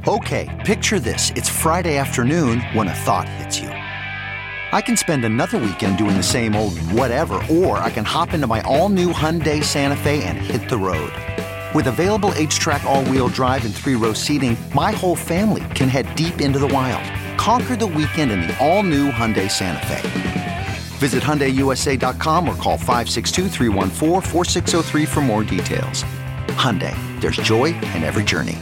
Okay, picture this. It's Friday afternoon when a thought hits you. I can spend another weekend doing the same old whatever, or I can hop into my all-new Hyundai Santa Fe and hit the road. With available H-Track all-wheel drive and 3-row seating, my whole family can head deep into the wild. Conquer the weekend in the all-new Hyundai Santa Fe. Visit HyundaiUSA.com or call 562-314-4603 for more details. Hyundai, there's joy in every journey.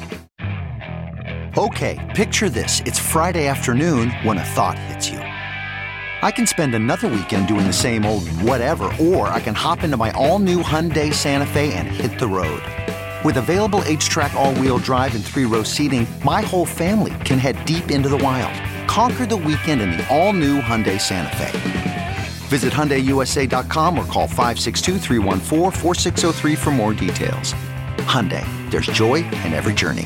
Okay, picture this. It's Friday afternoon when a thought hits you. I can spend another weekend doing the same old whatever, or I can hop into my all-new Hyundai Santa Fe and hit the road. With available H-Track all-wheel drive and 3-row seating, my whole family can head deep into the wild. Conquer the weekend in the all-new Hyundai Santa Fe. Visit HyundaiUSA.com or call 562-314-4603 for more details. Hyundai, there's joy in every journey.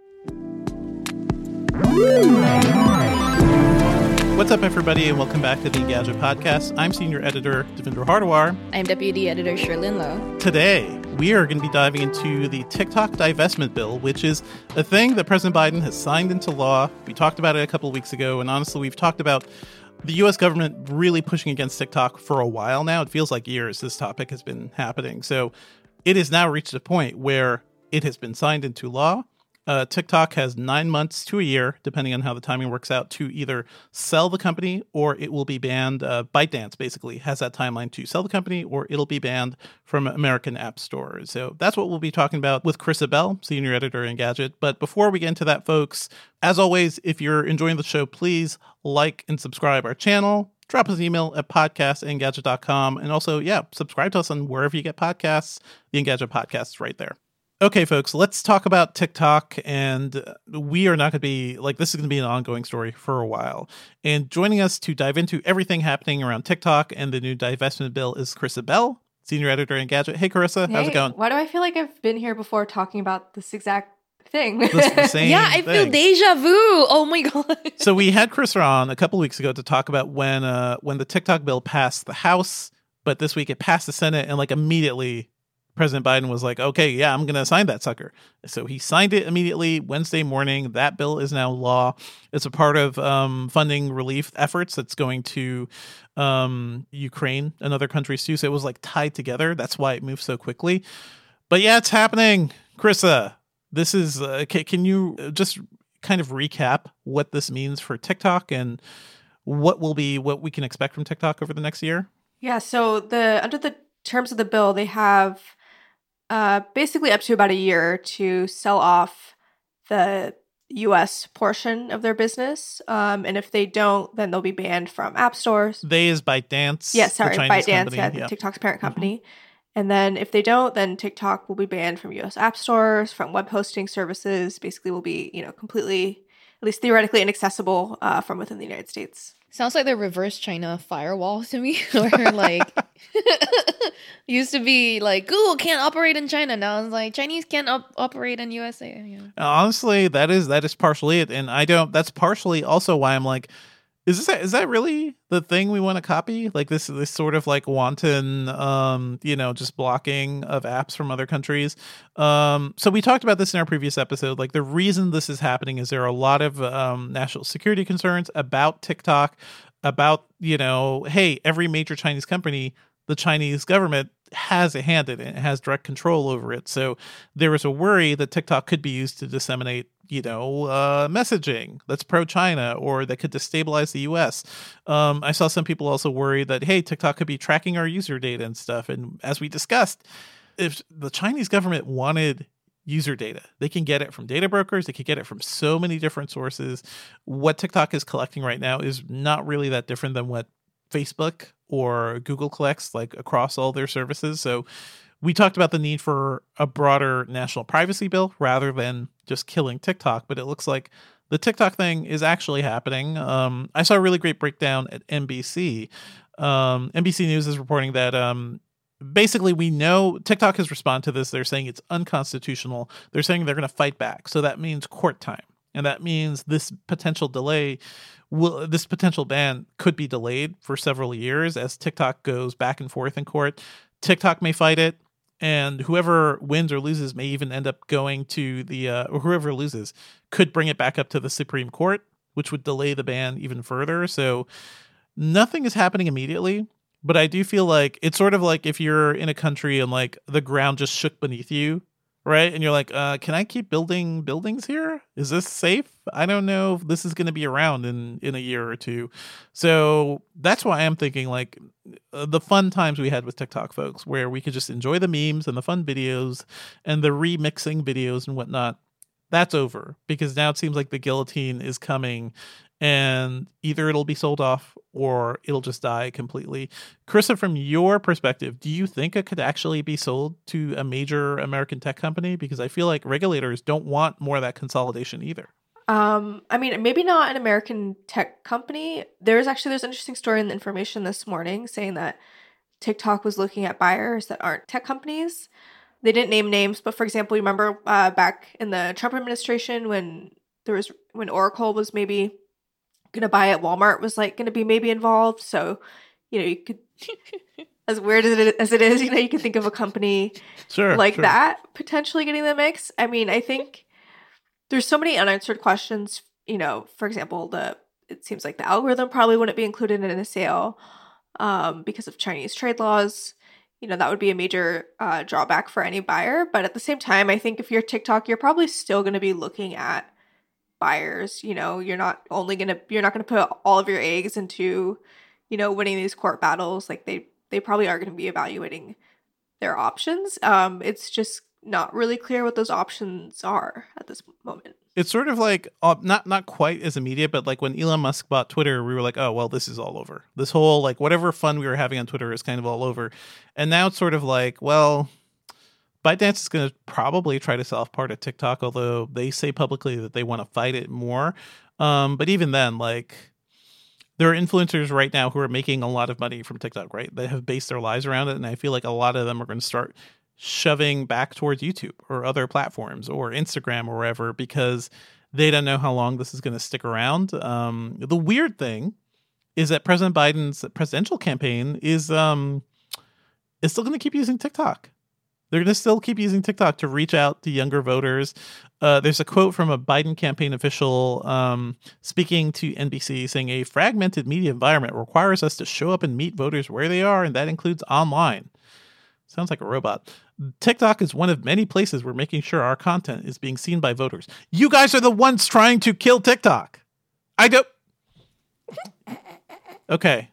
What's up, everybody, and welcome back to the Engadget Podcast. I'm Senior Editor Devindra Hardawar. I'm Deputy Editor Sherlyn Lowe. Today, we are going to be diving into the TikTok divestment bill, which is a thing that President Biden has signed into law. We talked about it a couple of weeks ago, and honestly, we've talked about the U.S. government really pushing against TikTok for a while now. It feels like years this topic has been happening. So it has now reached a point where it has been signed into law. TikTok has 9 months to a year, depending on how the timing works out, to either sell the company or it will be banned. ByteDance basically has that timeline to sell the company or it'll be banned from American app stores. So that's what we'll be talking about with Chris Abell, Senior Editor at Engadget. But before we get into that, folks, as always, if you're enjoying the show, please like and subscribe our channel. Drop us an email at podcast@engadget.com. And also, subscribe to us on wherever you get podcasts. The Engadget Podcast is right there. Okay, folks, let's talk about TikTok, and we are not going to be, this is going to be an ongoing story for a while. And joining us to dive into everything happening around TikTok and the new divestment bill is Chris Abell, Senior Editor at Engadget. Hey, Carissa, how's it going? Why do I feel like I've been here before talking about this exact thing? The same I feel deja vu. Oh my God. So we had Chris on a couple weeks ago to talk about when the TikTok bill passed the House, but this week it passed the Senate, and immediately President Biden was like, okay, yeah, I'm going to sign that sucker. So he signed it immediately Wednesday morning. That bill is now law. It's a part of funding relief efforts that's going to Ukraine and other countries too. So it was tied together. That's why it moved so quickly. But yeah, it's happening. Carissa, this is, can you just kind of recap what this means for TikTok and what we can expect from TikTok over the next year? Yeah, so under the terms of the bill, they have basically up to about a year to sell off the U.S. portion of their business. And if they don't, then they'll be banned from app stores. They is ByteDance. Yeah, sorry, ByteDance, company. TikTok's parent company. Mm-hmm. And then if they don't, then TikTok will be banned from U.S. app stores, from web hosting services, basically will be, completely, at least theoretically, inaccessible from within the United States. Sounds like the reverse China firewall to me, where used to be Google can't operate in China. Now it's Chinese can't operate in USA. Yeah. Honestly, that is partially it, and that's partially also why I'm is that really the thing we want to copy? This sort of wanton, just blocking of apps from other countries. So we talked about this in our previous episode. The reason this is happening is there are a lot of national security concerns about TikTok, about, hey, every major Chinese company, the Chinese government has a hand in it, has direct control over it. So there was a worry that TikTok could be used to disseminate messaging that's pro-China or that could destabilize the U.S. I saw some people also worry that, hey, TikTok could be tracking our user data and stuff. And as we discussed, if the Chinese government wanted user data, they can get it from data brokers. They can get it from so many different sources. What TikTok is collecting right now is not really that different than what Facebook or Google collects across all their services. So we talked about the need for a broader national privacy bill rather than just killing TikTok, but it looks like the TikTok thing is actually happening. I saw a really great breakdown at NBC. NBC News is reporting that basically we know TikTok has responded to this. They're saying it's unconstitutional. They're saying they're going to fight back. So that means court time. And that means this potential ban could be delayed for several years as TikTok goes back and forth in court. TikTok may fight it. and whoever wins or loses may even end up going to the or whoever loses could bring it back up to the Supreme Court, which would delay the ban even further. So nothing is happening immediately, but I do feel like it's sort of like if you're in a country and like the ground just shook beneath you, right? And you're like, can I keep building buildings here? Is this safe? I don't know if this is going to be around in a year or two. So that's why I'm thinking like the fun times we had with TikTok, folks, where we could just enjoy the memes and the fun videos and the remixing videos and whatnot. That's over, because now it seems like the guillotine is coming, and either it'll be sold off or it'll just die completely. Carissa, from your perspective, do you think it could actually be sold to a major American tech company? Because I feel like regulators don't want more of that consolidation either. I mean, maybe not an American tech company. There's an interesting story in the Information this morning saying that TikTok was looking at buyers that aren't tech companies. They didn't name names, but for example, you remember back in the Trump administration when Oracle was maybe going to buy it, Walmart was like going to be maybe involved. So, you could, as weird as it is, you can think of a company that potentially getting the mix. I mean, I think there's so many unanswered questions. For example, it seems like the algorithm probably wouldn't be included in a sale because of Chinese trade laws. That would be a major drawback for any buyer. But at the same time, I think if you're TikTok, you're probably still going to be looking at buyers. You're not going to put all of your eggs into, winning these court battles. Like they probably are going to be evaluating their options. It's just not really clear what those options are at this moment. It's sort of like not quite as immediate, but like when Elon Musk bought Twitter, we were like, oh, well, this is all over. This whole like whatever fun we were having on Twitter is kind of all over. And now it's sort of like, well, ByteDance is going to probably try to sell off part of TikTok, although they say publicly that they want to fight it more. But even then, like there are influencers right now who are making a lot of money from TikTok, right? They have based their lives around it. And I feel like a lot of them are going to start shoving back towards YouTube or other platforms or Instagram or wherever, because they don't know how long this is going to stick around. The weird thing is that President Biden's presidential campaign is still going to keep using TikTok. They're going to still keep using TikTok to reach out to younger voters. There's a quote from a Biden campaign official speaking to NBC saying, a fragmented media environment requires us to show up and meet voters where they are, and that includes online. Sounds like a robot. TikTok is one of many places we're making sure our content is being seen by voters. You guys are the ones trying to kill TikTok. I don't. Okay.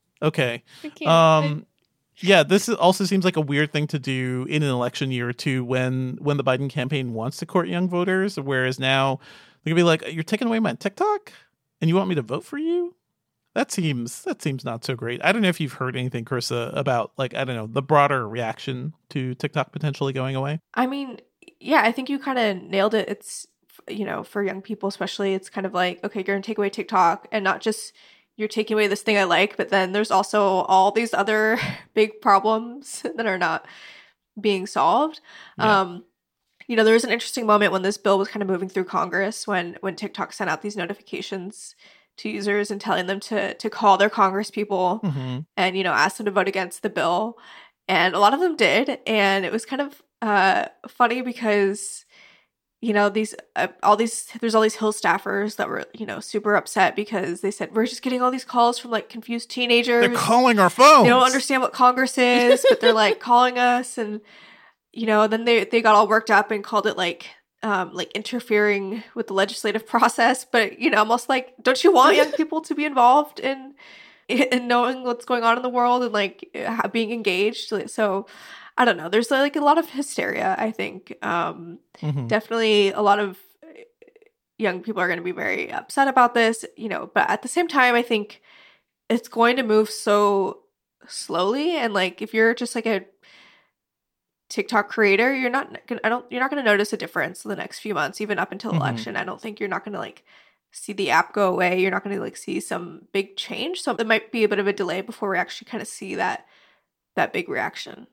Yeah, this also seems like a weird thing to do in an election year or two when the Biden campaign wants to court young voters, whereas now they're gonna be like, you're taking away my TikTok and you want me to vote for you? That seems not so great. I don't know if you've heard anything, Carissa, about like, I don't know, the broader reaction to TikTok potentially going away. I mean, yeah, I think you kind of nailed it. It's, for young people especially, it's kind of like, okay, you're going to take away TikTok, and not just you're taking away this thing I like, but then there's also all these other big problems that are not being solved. Yeah. There was an interesting moment when this bill was kind of moving through Congress when TikTok sent out these notifications to users and telling them to call their Congress people and, ask them to vote against the bill. And a lot of them did. And it was kind of funny because, there's all these Hill staffers that were, super upset because they said, we're just getting all these calls from like confused teenagers. They're calling our phones. They don't understand what Congress is, but they're like calling us. And, then they got all worked up and called it like interfering with the legislative process. But, almost like, don't you want young people to be involved in knowing what's going on in the world and like being engaged? So I don't know. There's like a lot of hysteria, I think. Definitely a lot of young people are going to be very upset about this, but at the same time, I think it's going to move so slowly. And like, if you're just like a TikTok creator, you're not going to notice a difference in the next few months, even up until election. I don't think you're not going to like see the app go away. You're not going to like see some big change. So there might be a bit of a delay before we actually kind of see that big reaction.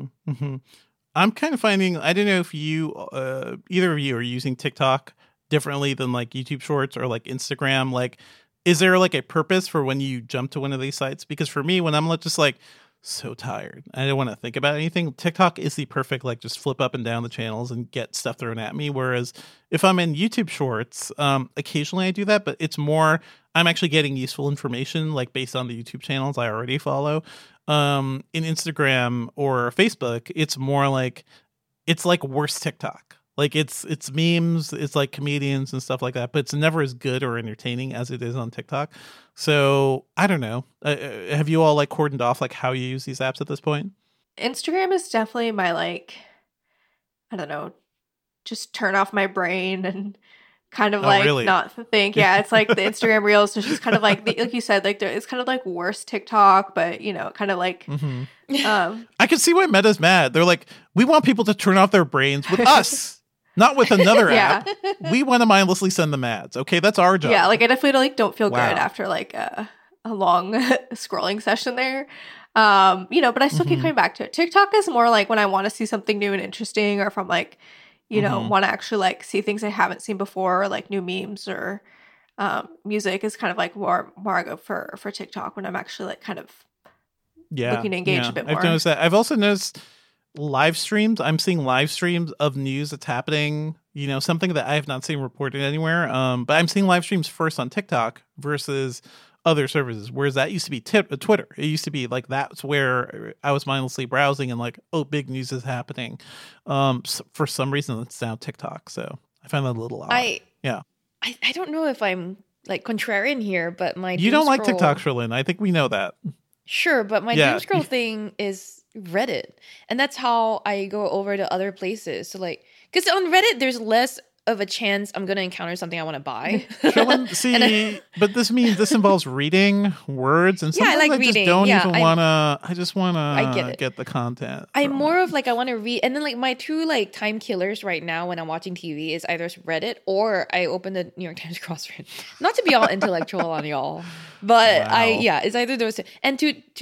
I'm kind of finding, I don't know if you, either of you are using TikTok differently than like YouTube Shorts or like Instagram. Like, is there like a purpose for when you jump to one of these sites? Because for me, when I'm just like so tired. I don't want to think about anything. TikTok is the perfect, like, just flip up and down the channels and get stuff thrown at me. Whereas if I'm in YouTube Shorts, occasionally I do that, but it's more, I'm actually getting useful information, like, based on the YouTube channels I already follow. In Instagram or Facebook, it's more like, it's like worse TikTok. Like, it's memes, it's like comedians and stuff like that, but it's never as good or entertaining as it is on TikTok. So I don't know. Have you all, like, cordoned off, like, how you use these apps at this point? Instagram is definitely my, like, I don't know, just turn off my brain and kind of like really? not think. Yeah, it's like the Instagram Reels. It's just kind of like, like you said, like it's kind of like worse TikTok, but kind of like. I can see why Meta's mad. They're like, we want people to turn off their brains with us. Not with another app. We want to mindlessly send them ads. Okay, that's our job. Yeah, like I definitely like don't feel Wow. good after like a long scrolling session there. But I still keep coming back to it. TikTok is more like when I want to see something new and interesting, or if I'm like, want to actually like see things I haven't seen before, or like new memes or music is kind of like more I go for TikTok when I'm actually like kind of looking to engage a bit more. I've noticed that. I've also noticed live streams. I'm seeing live streams of news that's happening, something that I have not seen reported anywhere. But I'm seeing live streams first on TikTok versus other services, whereas that used to be Twitter. It used to be like, that's where I was mindlessly browsing and like, oh, big news is happening. So for some reason, it's now TikTok. So I find that a little odd. I don't know if I'm like contrarian here, but my you don't like TikTok, Sherlyn. I think we know that. Sure, but my doom scroll thing is Reddit, and that's how I go over to other places. So like, because on Reddit there's less of a chance I'm going to encounter something I want to buy. See, but this involves reading words, and sometimes I like just reading. don't even want to. I just want to get the content. I'm more of like, I want to read, and then like my two like time killers right now when I'm watching TV is either Reddit or I open the New York Times crossword. Not to be all intellectual on y'all, but Wow. it's either those two. And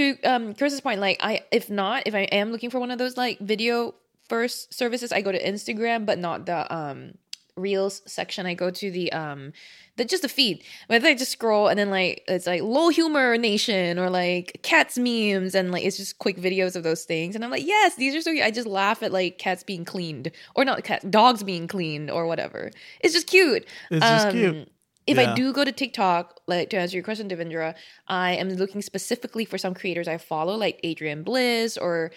to Chris's point, like if I am looking for one of those like video first services, I go to Instagram, but not the Reels section. I go to the just the feed. But I just scroll and then like it's like low humor nation or like cats memes, and like it's just quick videos of those things, and I'm like, yes, these are so cute. I just laugh at like cats being cleaned, or not cats, dogs being cleaned or whatever. It's just cute. It's just cute. If I do go to TikTok, like to answer your question, Devindra, I am looking specifically for some creators I follow, like Adrian Bliss or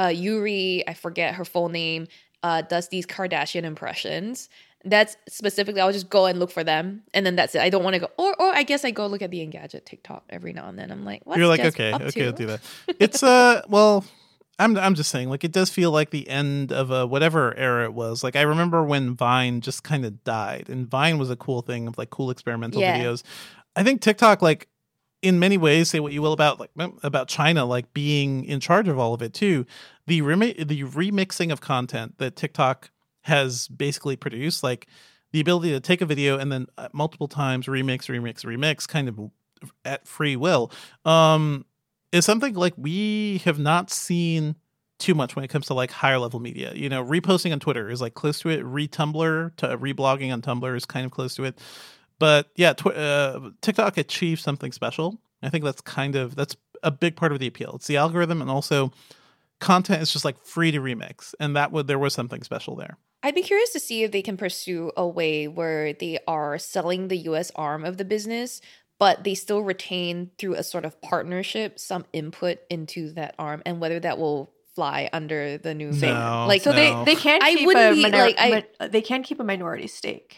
Yuri, I forget her full name, does these Kardashian impressions. That's specifically, I'll just go and look for them, and then that's it. I don't want to go, or I guess I go look at the Engadget TikTok every now and then. I'm like, what's You're like, Jess okay, up to? I'll do that. It's well, I'm just saying, like, it does feel like the end of a whatever era it was. Like, I remember when Vine just kind of died, and Vine was a cool thing of like cool experimental videos. I think TikTok, like, in many ways, say what you will about China, like being in charge of all of it too. The remixing of content that TikTok has basically produced, like the ability to take a video and then multiple times remix kind of at free will, is something like we have not seen too much when it comes to like higher level media. Reposting on Twitter is like close to it. Reblogging on Tumblr is kind of close to it. But yeah, TikTok achieved something special. I think that's a big part of the appeal. It's the algorithm, and also content is just like free to remix, and there was something special there. I'd be curious to see if they can pursue a way where they are selling the US arm of the business, but they still retain through a sort of partnership some input into that arm, and whether that will fly under the new thing. Like, so no. they can I keep wouldn't be, like, they can keep a minority stake.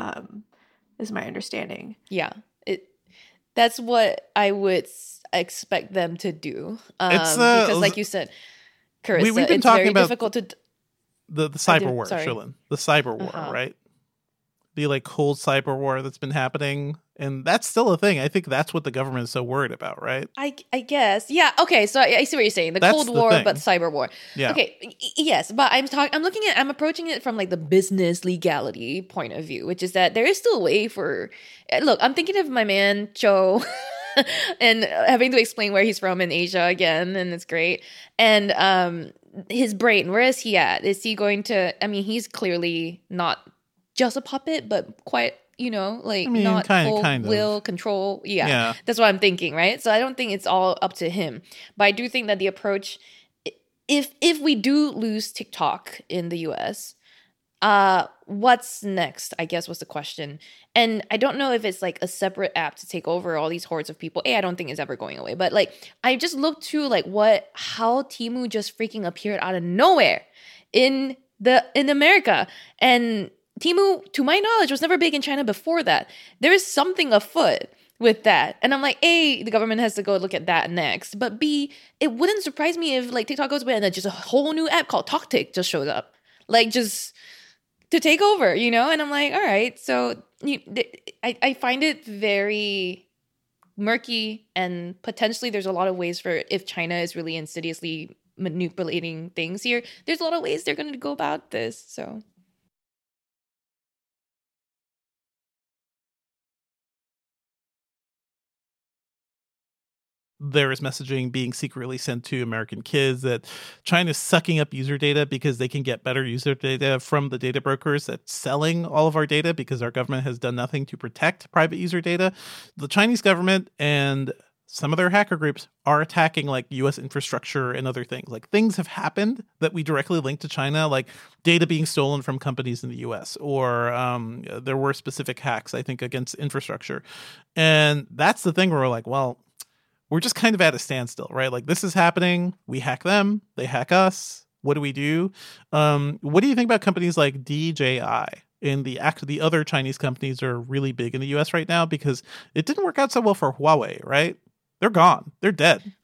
Is my understanding. Yeah, that's what I would expect them to do. Because, like you said, Carissa, we've been it's talking very about difficult to. The cyber war, Sherlyn. The cyber war, right? The like cold cyber war that's been happening, and that's still a thing. I think that's what the government is so worried about, right? I guess, yeah. Okay, so I see what you're saying. The Cold War, but cyber war. Yeah. Okay, yes, but I'm approaching it from like the business legality point of view, which is that there is still a way for. Look, I'm thinking of my man Cho, and having to explain where he's from in Asia again, and it's great. And his brain, where is he at? Is he going to? I mean, he's clearly not just a puppet, but quite, like I mean, not full kind of. will control. Yeah. That's what I'm thinking, right? So I don't think it's all up to him, but I do think that the approach, if we do lose TikTok in the US, what's next, I guess, was the question. And I don't know if it's like a separate app to take over all these hordes of people. I don't think it's ever going away. But like, I just looked to like how Temu just freaking appeared out of nowhere in America. And Temu, to my knowledge, was never big in China before that. There is something afoot with that. And I'm like, A, the government has to go look at that next. But B, it wouldn't surprise me if like TikTok goes away and then just a whole new app called TalkTik just shows up. Like just to take over, And I'm like, all right. So I find it very murky, and potentially there's a lot of ways for, if China is really insidiously manipulating things here, there's a lot of ways they're going to go about this. So there is messaging being secretly sent to American kids that China's sucking up user data because they can get better user data from the data brokers that's selling all of our data, because our government has done nothing to protect private user data. The Chinese government and some of their hacker groups are attacking like US infrastructure and other things. Like things have happened that we directly link to China, like data being stolen from companies in the US, or there were specific hacks, I think, against infrastructure. And that's the thing where we're like, well, we're just kind of at a standstill, right? Like this is happening. We hack them. They hack us. What do we do? What do you think about companies like DJI? And the other Chinese companies are really big in the US right now because it didn't work out so well for Huawei, right? They're gone. They're dead.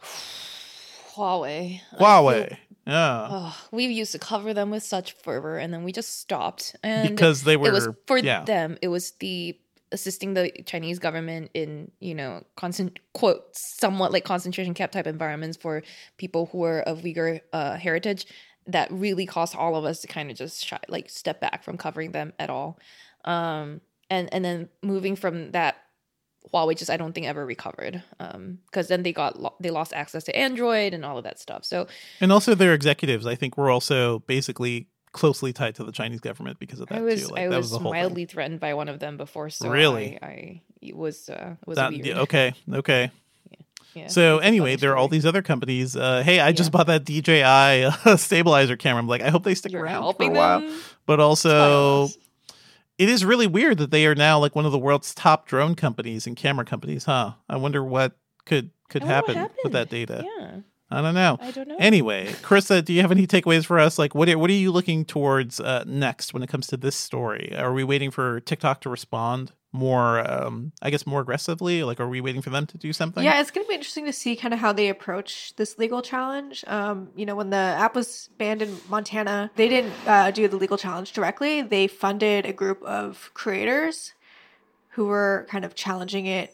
Huawei. Yeah. We used to cover them with such fervor, and then we just stopped. And because they were, it was for them. It was assisting the Chinese government in, quote, somewhat like concentration camp type environments for people who were of Uyghur heritage, that really caused all of us to kind of just step back from covering them at all. And then moving from that, Huawei just, I don't think, ever recovered, because then they lost access to Android and all of that stuff. So, and also their executives, I think, were also basically closely tied to the Chinese government because of that too. Like, I was the whole mildly thing. Threatened by one of them before. So really, it was weird. Okay. Yeah, so anyway, there are all these other companies. Hey, I just bought that DJI stabilizer camera. I'm like, I hope they stick around for a while. But also, it is really weird that they are now like one of the world's top drone companies and camera companies, huh? I wonder what could happen with that data. Yeah. I don't know. Anyway, Carissa, do you have any takeaways for us? Like, what are you looking towards next when it comes to this story? Are we waiting for TikTok to respond more, more aggressively? Like, are we waiting for them to do something? Yeah, it's going to be interesting to see kind of how they approach this legal challenge. When the app was banned in Montana, they didn't do the legal challenge directly. They funded a group of creators who were kind of challenging it.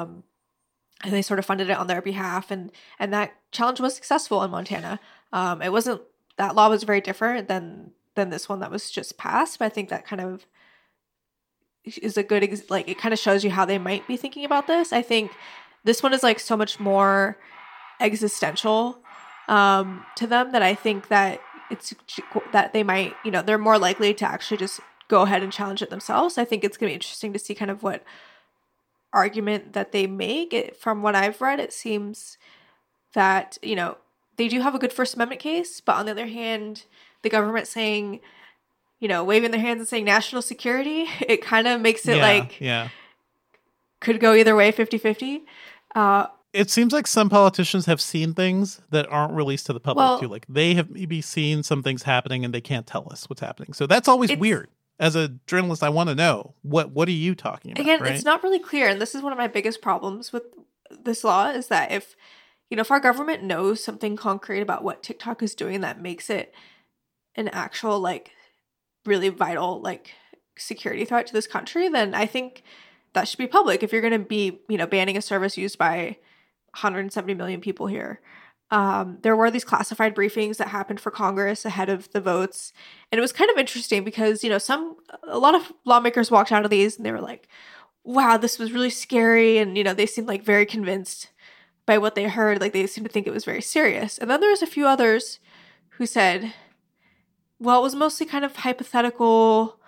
And they sort of funded it on their behalf, and that challenge was successful in Montana. It wasn't, that law was very different than this one that was just passed, but I think that kind of is a good it kind of shows you how they might be thinking about this. I think this one is like so much more existential to them, that I think that that they might, they're more likely to actually just go ahead and challenge it themselves. I think it's going to be interesting to see kind of what argument that they make. From what I've read, it seems that they do have a good First Amendment case, but on the other hand, the government saying, waving their hands and saying national security, it kind of makes it could go either way, 50-50. It seems like some politicians have seen things that aren't released to the public too. Like they have maybe seen some things happening and they can't tell us what's happening. So that's always weird. As a journalist, I want to know, what are you talking about? Again, right? It's not really clear. And this is one of my biggest problems with this law, is that if our government knows something concrete about what TikTok is doing that makes it an actual, really vital, security threat to this country, then I think that should be public. If you're going to be, banning a service used by 170 million people here. There were these classified briefings that happened for Congress ahead of the votes. And it was kind of interesting because, a lot of lawmakers walked out of these and they were like, wow, this was really scary. And, they seemed very convinced by what they heard. Like they seemed to think it was very serious. And then there was a few others who said, well, it was mostly kind of hypothetical.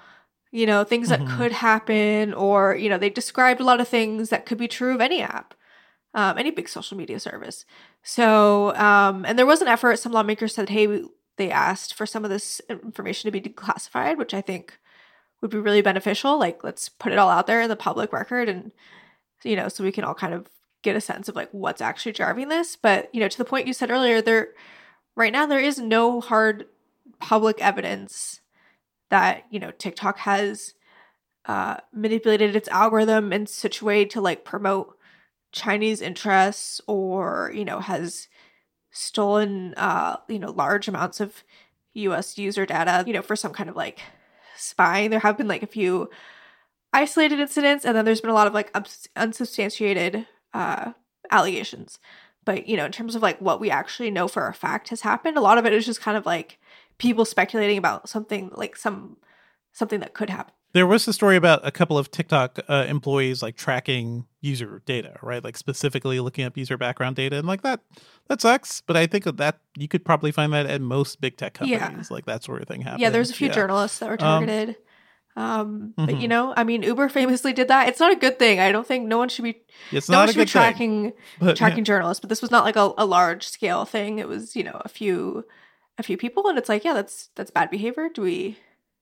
things that could happen, or, they described a lot of things that could be true of any app, any big social media service. So, and there was an effort. Some lawmakers said, hey, they asked for some of this information to be declassified, which I think would be really beneficial. Like, let's put it all out there in the public record, and, so we can all kind of get a sense of like what's actually driving this. But, to the point you said earlier, right now there is no hard public evidence that, TikTok has manipulated its algorithm in such a way to like promote Chinese interests, or, has stolen, large amounts of US user data, for some kind of like spying. There have been like a few isolated incidents, and then there's been a lot of like unsubstantiated allegations. But, in terms of like what we actually know for a fact has happened, a lot of it is just kind of like people speculating about something, like something that could happen. There was a story about a couple of TikTok employees like tracking user data, right? Like specifically looking up user background data, and like that sucks. But I think that you could probably find that at most big tech companies, like that sort of thing happens. Yeah, there's a few journalists that were targeted. But Uber famously did that. It's not a good thing. I don't think no one should be. It's not a good tracking journalists, but this was not like a large scale thing. It was a few people, and it's like, yeah, that's bad behavior. Do we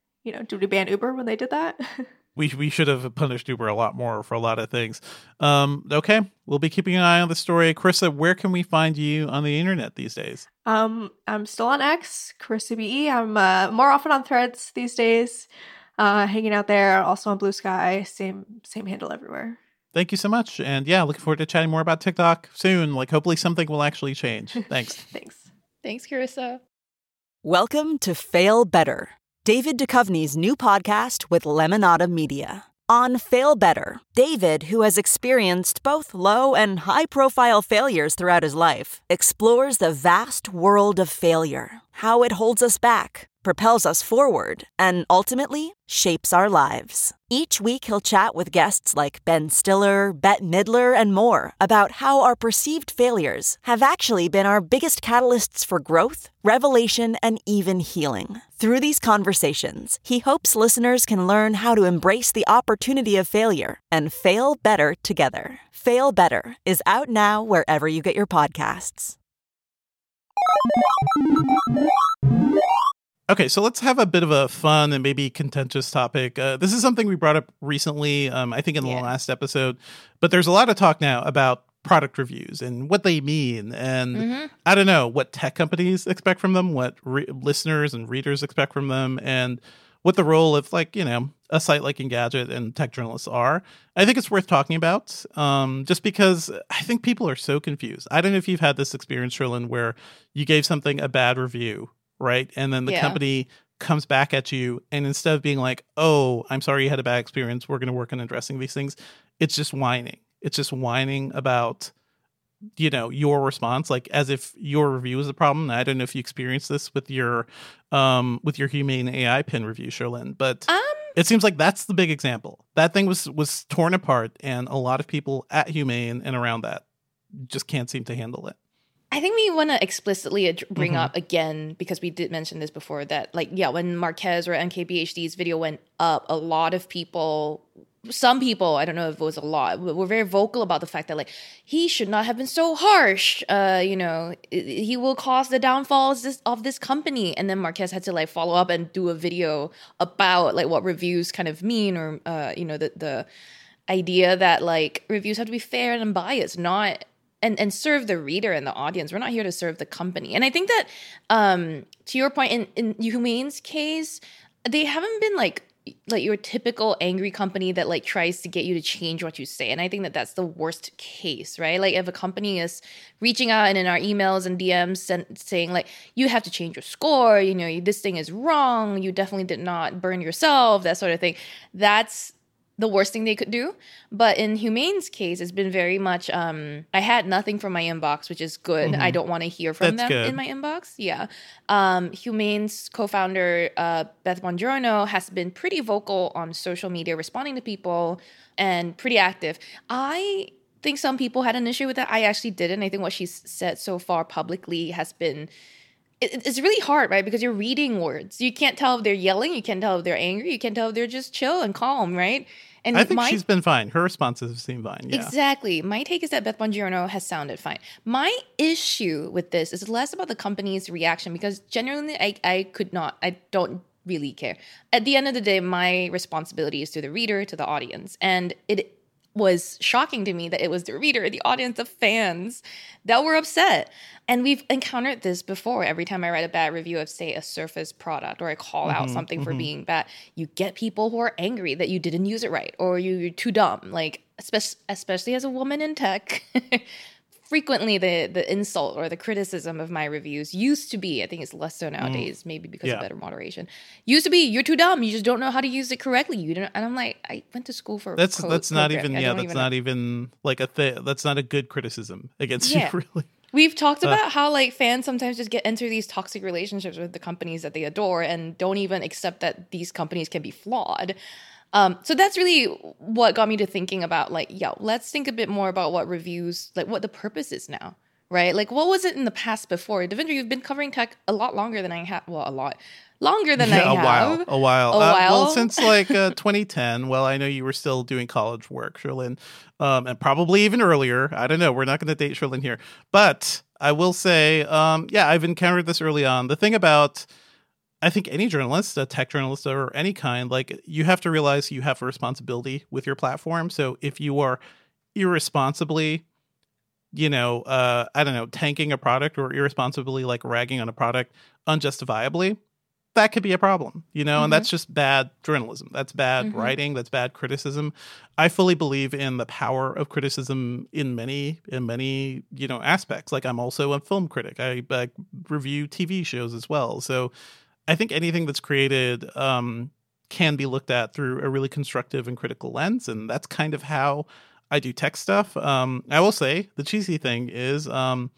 ban Uber when they did that? We should have punished Uber a lot more for a lot of things. Okay, we'll be keeping an eye on the story. Carissa, where can we find you on the internet these days? I'm still on X, Carissa BE. I'm more often on Threads these days, hanging out there. Also on Blue Sky, same handle everywhere. Thank you so much. And yeah, looking forward to chatting more about TikTok soon. Like, hopefully something will actually change. Thanks. Thanks, Carissa. Welcome to Fail Better, David Duchovny's new podcast with Lemonada Media. On Fail Better, David, who has experienced both low and high-profile failures throughout his life, explores the vast world of failure, how it holds us back, propels us forward, and ultimately shapes our lives. Each week he'll chat with guests like Ben Stiller, Bette Midler, and more about how our perceived failures have actually been our biggest catalysts for growth, revelation, and even healing. Through these conversations, he hopes listeners can learn how to embrace the opportunity of failure and fail better together. Fail Better is out now wherever you get your podcasts. Okay, so let's have a bit of a fun and maybe contentious topic. This is something we brought up recently, I think in the last episode, but there's a lot of talk now about product reviews and what they mean. And I don't know what tech companies expect from them, what listeners and readers expect from them, and what the role of a site like Engadget and tech journalists are. I think it's worth talking about just because I think people are so confused. I don't know if you've had this experience, Cherlynn, where you gave something a bad review, right? And then the company comes back at you, and instead of being like, oh, I'm sorry you had a bad experience, we're going to work on addressing these things, it's just whining. It's just whining about, your response, like as if your review is the problem. I don't know if you experienced this with your Humane AI pin review, Cherlynn, but it seems like that's the big example. That thing was torn apart, and a lot of people at Humane and around that just can't seem to handle it. I think we want to explicitly bring up again, because we did mention this before, that when Marques or MKBHD's video went up, a lot of people, some people, I don't know if it was a lot, were very vocal about the fact that he should not have been so harsh. He will cause the downfall of this company. And then Marques had to follow up and do a video about what reviews kind of mean, or the idea that reviews have to be fair and unbiased, not and serve the reader and the audience. We're not here to serve the company. And I think that to your point, in Humane's case, they haven't been like your typical angry company that tries to get you to change what you say. And I think that that's the worst case, right? If a company is reaching out and in our emails and DMs saying you have to change your score, this thing is wrong, you definitely did not burn yourself, that sort of thing, that's the worst thing they could do. But in Humane's case, it's been very much, I had nothing from my inbox, which is good. I don't want to hear from them in my inbox. Yeah. Humane's co-founder, Beth Buongiorno, has been pretty vocal on social media, responding to people, and pretty active. I think some people had an issue with that. I actually didn't. I think what she's said so far publicly has been it's really hard, right? Because you're reading words. You can't tell if they're yelling. You can't tell if they're angry. You can't tell if they're just chill and calm, right? And I think she's been fine. Her responses seem fine. Yeah. Exactly. My take is that Beth Bongiorno has sounded fine. My issue with this is less about the company's reaction, because genuinely I don't really care. At the end of the day, my responsibility is to the reader, to the audience. And it was shocking to me that it was the reader, the audience, the fans that were upset. And we've encountered this before. Every time I write a bad review of, say, a Surface product, or I call out something for being bad, you get people who are angry that you didn't use it right, or you're too dumb. Like, especially as a woman in tech, frequently the insult or the criticism of my reviews used to be, I think it's less so nowadays, maybe because of better moderation, used to be, you're too dumb, you just don't know how to use it correctly. You don't. And I'm like, I went to school for that's not even like a thing. That's not a good criticism against you, really. We've talked about how like fans sometimes just get into these toxic relationships with the companies that they adore and don't even accept that these companies can be flawed. So that's really what got me to thinking about like, let's think a bit more about what reviews, like what the purpose is now, right? Like what was it in the past before? Devindra, you've been covering tech a lot longer than I have. Well, a lot longer than I have. A while. Well, since like 2010. Well, I know you were still doing college work, Cherlynn, and probably even earlier. I don't know. We're not going to date Cherlynn here. But I will say, I've encountered this early on. The thing about, I think any journalist, a tech journalist or any kind, like you have to realize you have a responsibility with your platform. So if you are irresponsibly, tanking a product or irresponsibly like ragging on a product unjustifiably, that could be a problem, and that's just bad journalism. That's bad writing. That's bad criticism. I fully believe in the power of criticism in many, aspects. Like I'm also a film critic. I review TV shows as well. So I think anything that's created can be looked at through a really constructive and critical lens. And that's kind of how I do tech stuff. I will say the cheesy thing is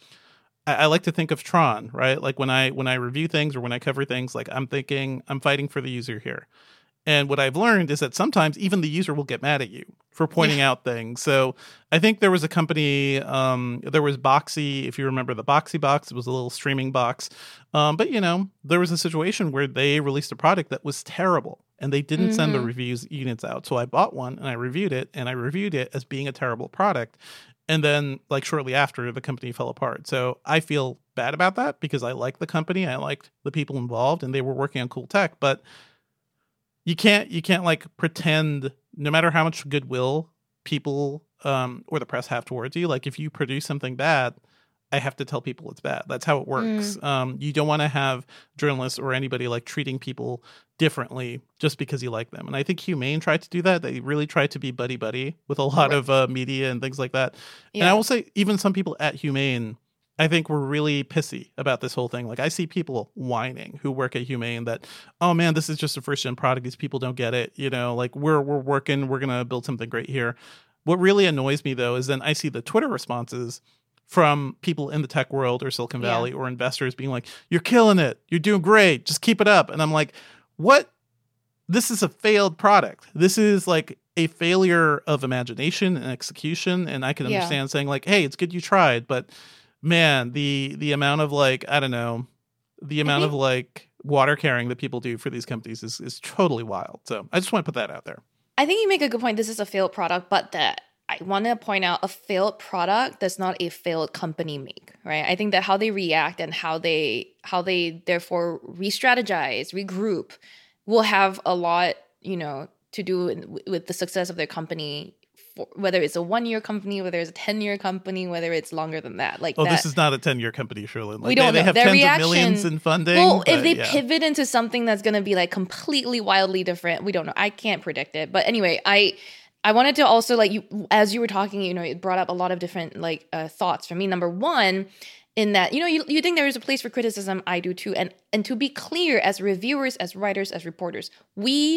I like to think of Tron, right? Like when I review things or when I cover things, like I'm thinking I'm fighting for the user here. And what I've learned is that sometimes even the user will get mad at you for pointing out things. So I think there was a company, there was Boxy, if you remember the Boxy box, it was a little streaming box. But there was a situation where they released a product that was terrible and they didn't send the reviews units out. So I bought one and I reviewed it as being a terrible product. And then like shortly after, the company fell apart. So I feel bad about that because I like the company. I liked the people involved and they were working on cool tech. But you can't like pretend, no matter how much goodwill people or the press have towards you. Like if you produce something bad, I have to tell people it's bad. That's how it works. You don't want to have journalists or anybody like treating people differently just because you like them. And I think Humane tried to do that. They really tried to be buddy-buddy with a lot of media and things like that. Yeah. And I will say even some people at Humane, I think were really pissy about this whole thing. Like I see people whining who work at Humane that, oh man, this is just a first-gen product. These people don't get it. Like we're working, we're going to build something great here. What really annoys me though is then I see the Twitter responses from people in the tech world or Silicon Valley or investors being like, you're killing it. You're doing great. Just keep it up. And I'm like, what? This is a failed product. This is like a failure of imagination and execution. And I can understand saying like, hey, it's good you tried. But man, the amount of like, I don't know, the amount of like water carrying that people do for these companies is totally wild. So I just want to put that out there. I think you make a good point. This is a failed product, but that I want to point out a failed product does not a failed company make, right? I think that how they react and how they therefore re-strategize, regroup will have a lot, to do with the success of their company, whether it's a 1-year company, whether it's a 10-year company, whether it's longer than that. This is not a 10-year company, surely. Like, we don't know. They have their tens of millions in funding. Well, if they pivot into something that's going to be like completely wildly different, we don't know. I can't predict it. But anyway, I wanted to also, like, as you were talking, it brought up a lot of different, thoughts for me. Number one, in that, you think there is a place for criticism. I do too. And to be clear, as reviewers, as writers, as reporters, we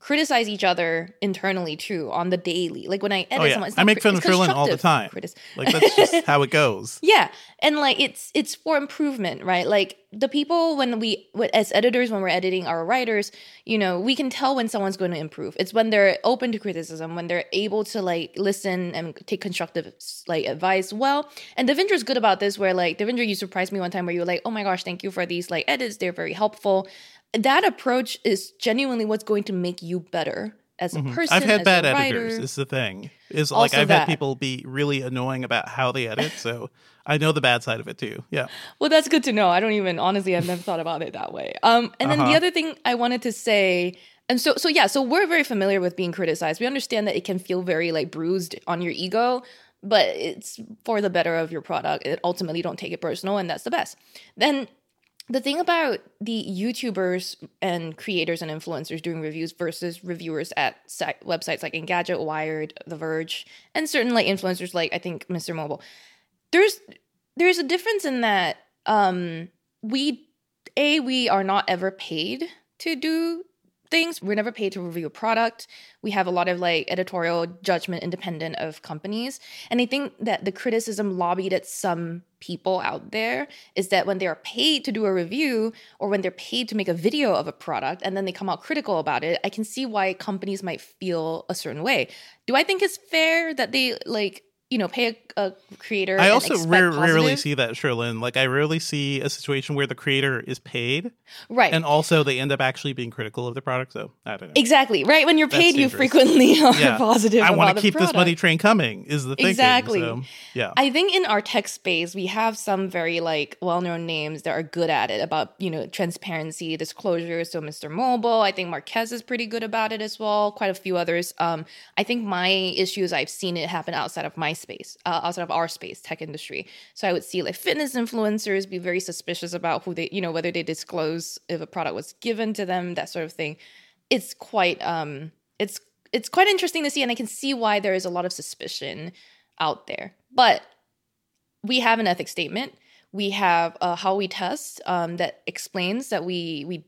criticize each other internally too on the daily. Like when I edit someone, it's I not make fun of Sherlyn all the time. Like that's just how it goes. Yeah, and like it's for improvement, right? Like the people as editors, when we're editing our writers, you know, we can tell when someone's going to improve. It's when they're open to criticism, when they're able to like listen and take constructive like advice. Well, and Devindra's good about this, where like Devindra, you surprised me one time where you were like, oh my gosh, thank you for these like edits, they're very helpful. That approach is genuinely what's going to make you better as a person. I've had as bad a editors, writer. is the thing. Is like Also I've had that. people be really annoying about how they edit, so I know the bad side of it too. Yeah. Well, that's good to know. I don't even, honestly, I've never thought about it that way. And then the other thing I wanted to say, and so we're very familiar with being criticized. We understand that it can feel very like bruised on your ego, but it's for the better of your product. It ultimately, don't take it personal, and that's the best. Then the thing about the YouTubers and creators and influencers doing reviews versus reviewers at websites like Engadget, Wired, The Verge, and certain like influencers like I think Mr. Mobile, there's a difference in that we are not ever paid to do things. We're never paid to review a product. We have a lot of like editorial judgment independent of companies. And I think that the criticism lobbied at some people out there is that when they are paid to do a review or when they're paid to make a video of a product and then they come out critical about it, I can see why companies might feel a certain way. Do I think it's fair that they like, you know, pay a creator? I and also expect rarely positive? see that, Sherlyn. Like I rarely see a situation where the creator is paid, Right. and also they end up actually being critical of the product. So I don't know. Exactly. Right. When you're That's paid, you dangerous. frequently are Yeah. positive I about want the to keep this product. money train coming. Is the thinking. Exactly. So, yeah. I think in our tech space, we have some very like well-known names that are good at it about, you know, transparency, disclosure. So Mr. Mobile, I think Marquez is pretty good about it as well. Quite a few others. I think my issue is I've seen it happen outside of my space, outside of our space, tech industry. So I would see like fitness influencers be very suspicious about who they, you know, whether they disclose if a product was given to them, that sort of thing. It's quite, it's quite interesting to see, and I can see why there is a lot of suspicion out there. But we have an ethics statement. We have how we test that explains that we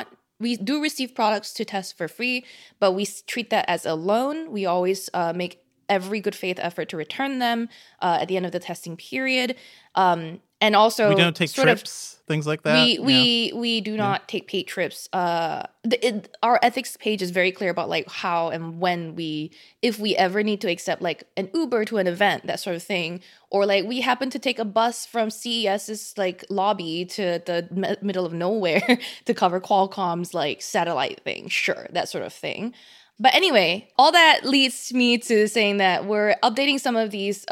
do receive products to test for free, but we treat that as a loan. We always make every good faith effort to return them at the end of the testing period. And also We don't take trips, things like that. We do not take paid trips. Our ethics page is very clear about like how and when if we ever need to accept like an Uber to an event, that sort of thing, or like we happen to take a bus from CES's like lobby to the middle of nowhere to cover Qualcomm's like satellite thing, sure, that sort of thing. But anyway, all that leads me to saying that we're updating some of these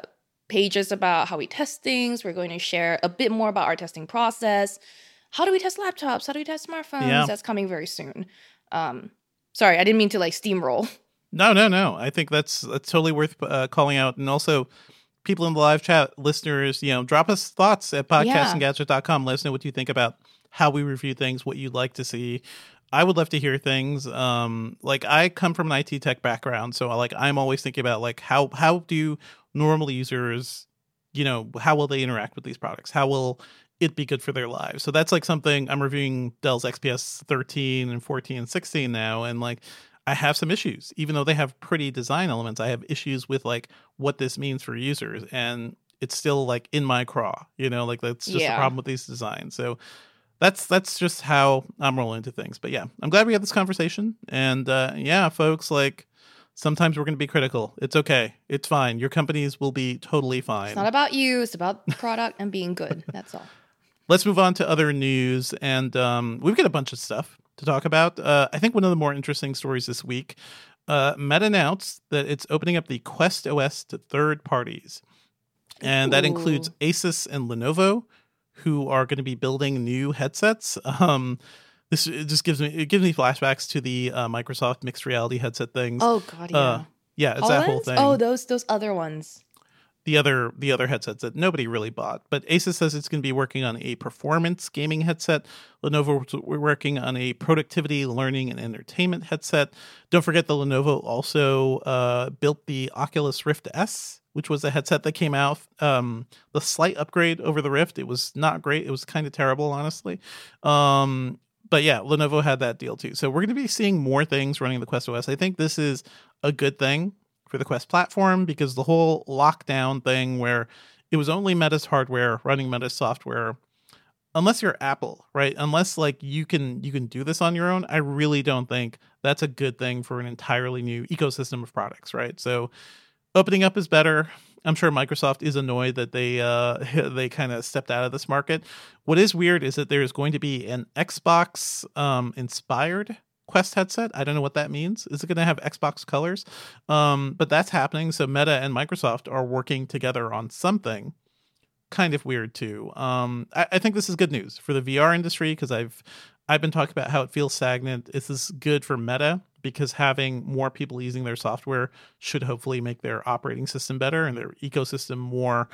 pages about how we test things. We're going to share a bit more about our testing process. How do we test laptops? How do we test smartphones? Yeah. That's coming very soon. Sorry, I didn't mean to like steamroll. No. I think that's totally worth calling out. And also, people in the live chat, listeners, you know, drop us thoughts at podcastinggadget.com. Let us know what you think about how we review things, what you'd like to see. I would love to hear things. Like I come from an IT tech background, so like I'm always thinking about like how do normal users, you know, how will they interact with these products? How will it be good for their lives? So that's like something I'm reviewing Dell's XPS 13 and 14 and 16 now, and like I have some issues, even though they have pretty design elements. I have issues with like what this means for users, and it's still like in my craw, you know, like that's just the problem with these designs. So that's just how I'm rolling into things. But yeah, I'm glad we had this conversation. And yeah, folks, like sometimes we're going to be critical. It's okay. It's fine. Your companies will be totally fine. It's not about you. It's about the product and being good. That's all. Let's move on to other news. And we've got a bunch of stuff to talk about. I think one of the more interesting stories this week, Meta announced that it's opening up the Quest OS to third parties. And that includes Asus and Lenovo, who are going to be building new headsets. This gives me flashbacks to the Microsoft mixed reality headset things. Oh God, yeah. Yeah, it's that whole thing. Oh, those other ones. The other headsets that nobody really bought. But Asus says it's going to be working on a performance gaming headset. Lenovo, we're working on a productivity, learning, and entertainment headset. Don't forget, the Lenovo also built the Oculus Rift S, which was a headset that came out, the slight upgrade over the Rift. It was not great. It was kind of terrible, honestly. But yeah, Lenovo had that deal too. So we're going to be seeing more things running the Quest OS. I think this is a good thing for the Quest platform because the whole lockdown thing where it was only Meta's hardware running Meta's software, unless you're Apple, right? Unless like you can do this on your own, I really don't think that's a good thing for an entirely new ecosystem of products, right? So opening up is better. I'm sure Microsoft is annoyed that they kind of stepped out of this market. What is weird is that there's going to be an Xbox inspired Quest headset. I don't know what that means. Is it going to have Xbox colors? But that's happening. So Meta and Microsoft are working together on something. Kind of weird too. I think this is good news for the VR industry because I've been talking about how it feels stagnant. This is good for Meta because having more people using their software should hopefully make their operating system better and their ecosystem more,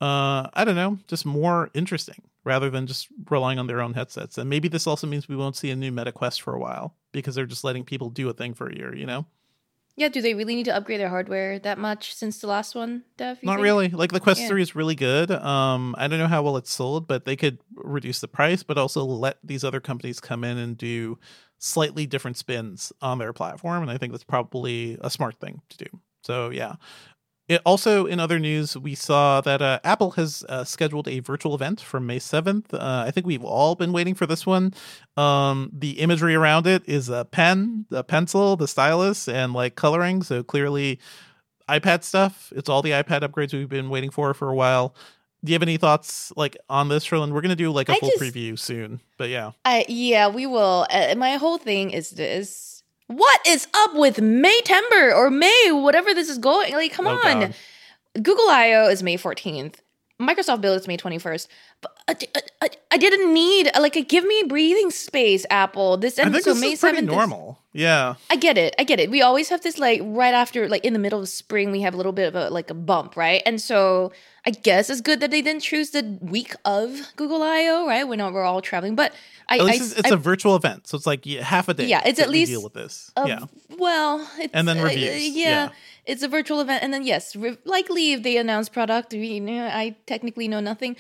I don't know, just more interesting rather than just relying on their own headsets. And maybe this also means we won't see a new Meta Quest for a while because they're just letting people do a thing for a year, you know? Yeah, do they really need to upgrade their hardware that much since the last one, Dev? Not really. Like the Quest 3 is really good. I don't know how well it's sold, but they could reduce the price, but also let these other companies come in and do slightly different spins on their platform. And I think that's probably a smart thing to do. So yeah. It also, in other news, we saw that Apple has scheduled a virtual event for May 7th. I think we've all been waiting for this one. The imagery around it is a pen, a pencil, the stylus, and like coloring. So clearly iPad stuff. It's all the iPad upgrades we've been waiting for a while. Do you have any thoughts like on this, Sherlyn? We're going to do like a full preview soon. But yeah. Yeah, we will. My whole thing is this. What is up with Maytember or May, whatever this is going? Like, come on. God. Google I/O is May 14th. Microsoft Build is May 21st. But I didn't need, like, give me breathing space, Apple. I think so this May is pretty 7th normal. Yeah. I get it. We always have this, like, right after, like, in the middle of spring, we have a little bit of a bump, right? And so I guess it's good that they didn't choose the week of Google I/O, right? When we're all traveling. But at least it's a virtual event, so it's like half a day. Yeah, it's at least deal with this. Well, it's, and then reviews. It's a virtual event, and then yes, likely if they announce product, I technically know nothing.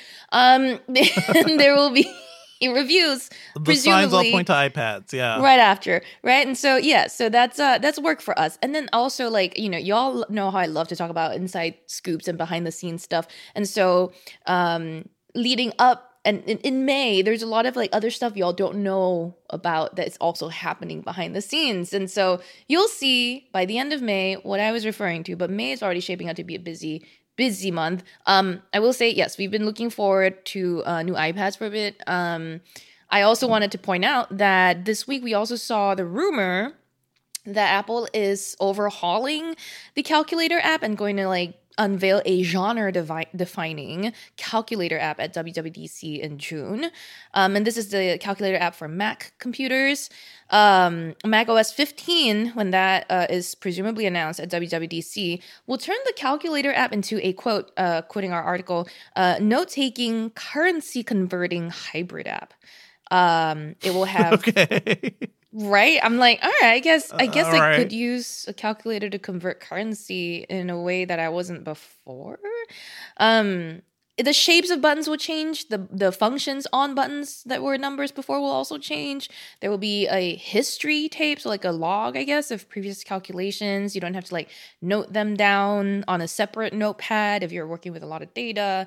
There will be reviews. The presumably, signs all point to iPads. Yeah, right after, right, and so so that's work for us. And then also like y'all know how I love to talk about inside scoops and behind the scenes stuff, and so leading up. And in May, there's a lot of like other stuff y'all don't know about that's also happening behind the scenes. And so you'll see by the end of May what I was referring to. But May is already shaping out to be a busy month. I will say, yes, we've been looking forward to new iPads for a bit. I also wanted to point out that this week we also saw the rumor that Apple is overhauling the calculator app and going to like unveil a genre-defining calculator app at WWDC in June. And this is the calculator app for Mac computers. Mac OS 15, when that is presumably announced at WWDC, will turn the calculator app into a, quote, quoting our article, note-taking, currency-converting hybrid app. It will have... Okay. Right? I'm like, all right, I guess I could use a calculator to convert currency in a way that I wasn't before. The shapes of buttons will change. The functions on buttons that were numbers before will also change. There will be a history tape, so like a log, I guess, of previous calculations. You don't have to like note them down on a separate notepad if you're working with a lot of data.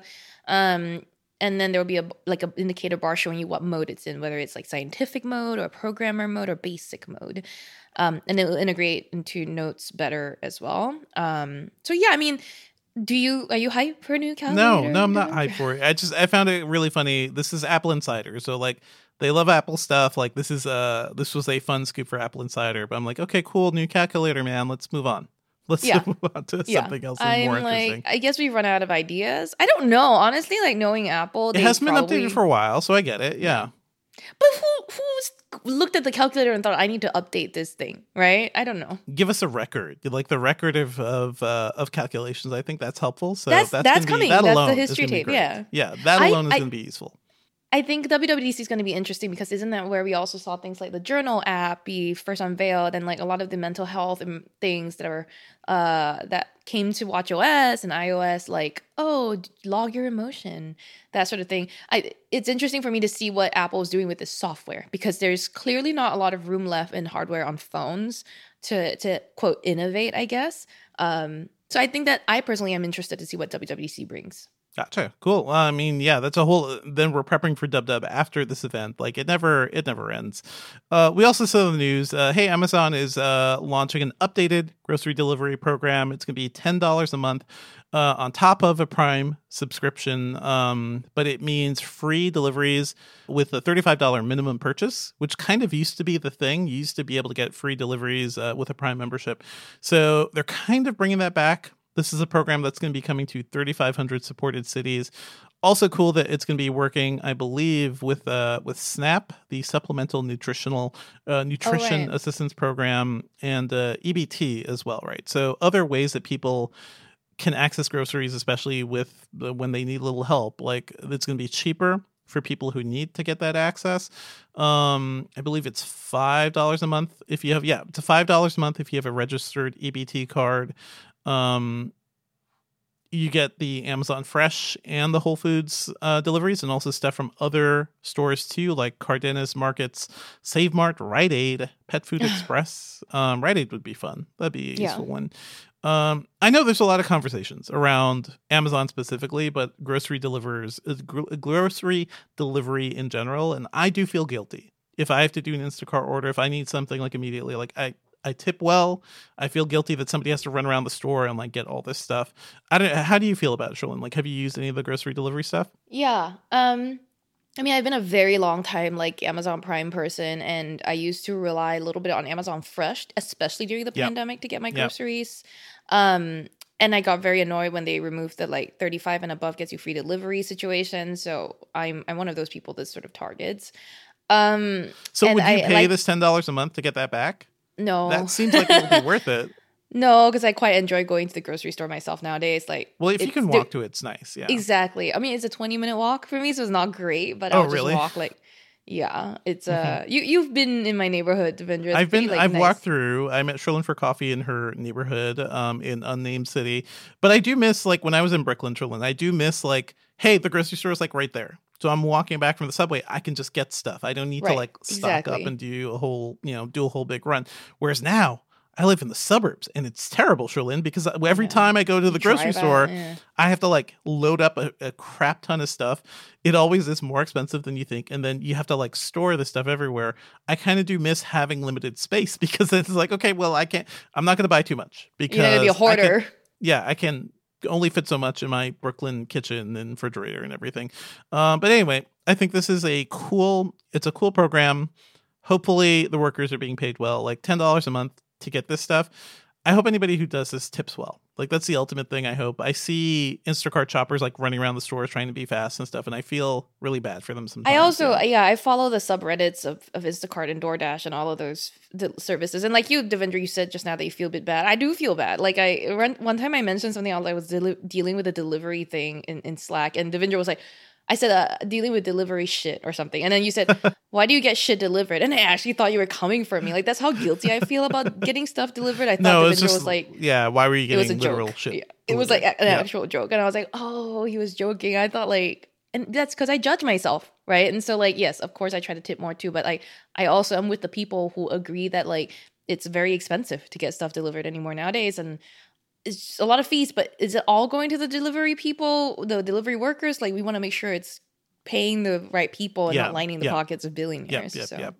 And then there will be a indicator bar showing you what mode it's in, whether it's like scientific mode or programmer mode or basic mode. And it will integrate into Notes better as well. So yeah, I mean, are you hyped for a new calculator? No, I'm not hyped for it. I found it really funny. This is Apple Insider, so like they love Apple stuff. Like this was a fun scoop for Apple Insider. But I'm like, okay, cool, new calculator, man. Let's move on. Let's move on to something else more interesting. I guess we've run out of ideas. I don't know. Honestly, like knowing Apple, it hasn't been updated for a while, so I get it. Yeah. But who's looked at the calculator and thought I need to update this thing, right? I don't know. Give us a record, like the record of calculations. I think that's helpful. So that's coming. That that's alone the history tape. Yeah. That alone is going to be useful. I think WWDC is going to be interesting because isn't that where we also saw things like the Journal app be first unveiled, and like a lot of the mental health and things that are that came to watchOS and iOS, like log your emotion, that sort of thing. It's interesting for me to see what Apple is doing with this software, because there's clearly not a lot of room left in hardware on phones to quote innovate, I guess. So I think that I personally am interested to see what WWDC brings. Gotcha. Cool. I mean, yeah, that's a whole. Then we're prepping for Dub after this event. Like it never ends. We also saw the news. Hey, Amazon is launching an updated grocery delivery program. It's going to be $10 a month on top of a Prime subscription, but it means free deliveries with a $35 minimum purchase, which kind of used to be the thing. You used to be able to get free deliveries with a Prime membership. So they're kind of bringing that back. This is a program that's going to be coming to 3,500 supported cities. Also cool that it's going to be working, I believe, with SNAP, the Supplemental Nutrition Assistance Program, and EBT as well, right? So other ways that people can access groceries, especially when they need a little help. Like it's going to be cheaper for people who need to get that access. I believe it's $5 a month if you have, it's $5 a month if you have a registered EBT card. You get the Amazon Fresh and the Whole Foods deliveries, and also stuff from other stores too, like Cardenas Markets, Save Mart, Rite Aid, Pet Food Express. Rite Aid would be fun. That'd be a useful one. I know there's a lot of conversations around Amazon specifically, but grocery delivery in general, and I do feel guilty if I have to do an Instacart order, if I need something like immediately. Like I tip well. I feel guilty that somebody has to run around the store and like get all this stuff. How do you feel about it, Cherlynn? Like, have you used any of the grocery delivery stuff? Yeah. I mean, I've been a very long time like Amazon Prime person, and I used to rely a little bit on Amazon Fresh, especially during the pandemic, to get my groceries. And I got very annoyed when they removed the like 35 and above gets you free delivery situation. So I'm one of those people that sort of targets. So would you pay this $10 a month to get that back? No. That seems like it would be worth it. No, because I quite enjoy going to the grocery store myself nowadays. Like, well, if you can walk to it, it's nice. Yeah, exactly. I mean, it's a 20-minute walk for me, so it's not great, but I'll just walk like. Yeah, it's you've been in my neighborhood, Devendra. I've walked through. I met Cherlynn for coffee in her neighborhood, in unnamed city. But I do miss, like, when I was in Brooklyn, Cherlynn, I do miss, like, hey, the grocery store is like right there. So I'm walking back from the subway. I can just get stuff. I don't need to like stock up and do a whole big run. Whereas now I live in the suburbs, and it's terrible, Cherlynn, because every time I go to the grocery store, I have to like load up a crap ton of stuff. It always is more expensive than you think. And then you have to like store the stuff everywhere. I kind of do miss having limited space, because it's like, okay, well, I'm not going to buy too much, because you're going to be a hoarder. I can only fit so much in my Brooklyn kitchen and refrigerator and everything. But anyway, I think this is a cool program. Hopefully the workers are being paid well, like $10 a month to get this stuff. I hope anybody who does this tips well. Like, that's the ultimate thing. I hope. I see Instacart shoppers like running around the stores trying to be fast and stuff, and I feel really bad for them sometimes. I also, I follow the subreddits of Instacart and DoorDash and all of those services. And like you, Devendra, you said just now that you feel a bit bad. I do feel bad. Like one time I mentioned something else. I was dealing with a delivery thing in Slack, and Devendra was like, I said, dealing with delivery shit or something. And then you said, why do you get shit delivered? And I actually thought you were coming for me. Like, that's how guilty I feel about getting stuff delivered. I thought Devendra was like... Yeah, why were you getting literal shit? Yeah, it was like an actual joke. And I was like, oh, he was joking. I thought like... And that's because I judge myself, right? And so like, yes, of course I try to tip more too. But like, I also am with the people who agree that like, it's very expensive to get stuff delivered anymore nowadays. And it's a lot of fees, but is it all going to the delivery people, the delivery workers? Like, we want to make sure it's paying the right people and not lining the pockets of billionaires.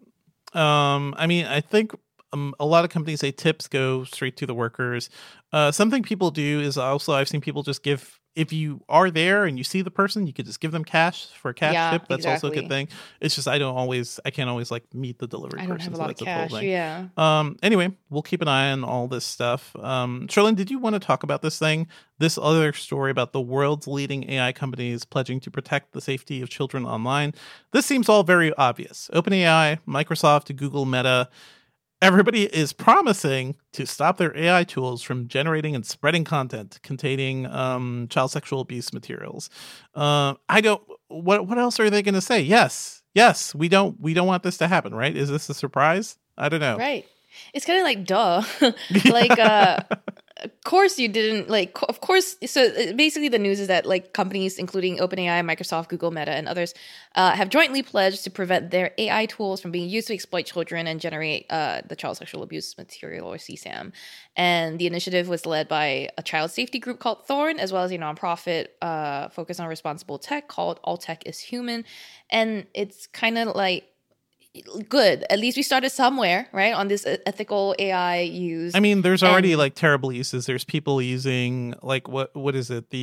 I mean, I think a lot of companies say tips go straight to the workers. Something people do is also, I've seen people just give, if you are there and you see the person, you could just give them cash for a cash tip. That's also a good thing. It's just I can't always like meet the delivery person. I don't have a lot of cash. Anyway, we'll keep an eye on all this stuff. Cherlynn, did you want to talk about this other story about the world's leading AI companies pledging to protect the safety of children online? This seems all very obvious. OpenAI, Microsoft, Google, Meta. Everybody is promising to stop their AI tools from generating and spreading content containing child sexual abuse materials. what else are they going to say? Yes, we don't want this to happen, right? Is this a surprise? I don't know. Right. It's kind of like, duh. Like, of course you didn't, like, of course. So basically the news is that, like, companies, including OpenAI, Microsoft, Google, Meta, and others, have jointly pledged to prevent their AI tools from being used to exploit children and generate the child sexual abuse material, or CSAM. And the initiative was led by a child safety group called Thorn, as well as a nonprofit focused on responsible tech called All Tech is Human. And it's kind of like, good. At least we started somewhere, right? On this ethical AI use. I mean, there's already like terrible uses. There's people using like what is it?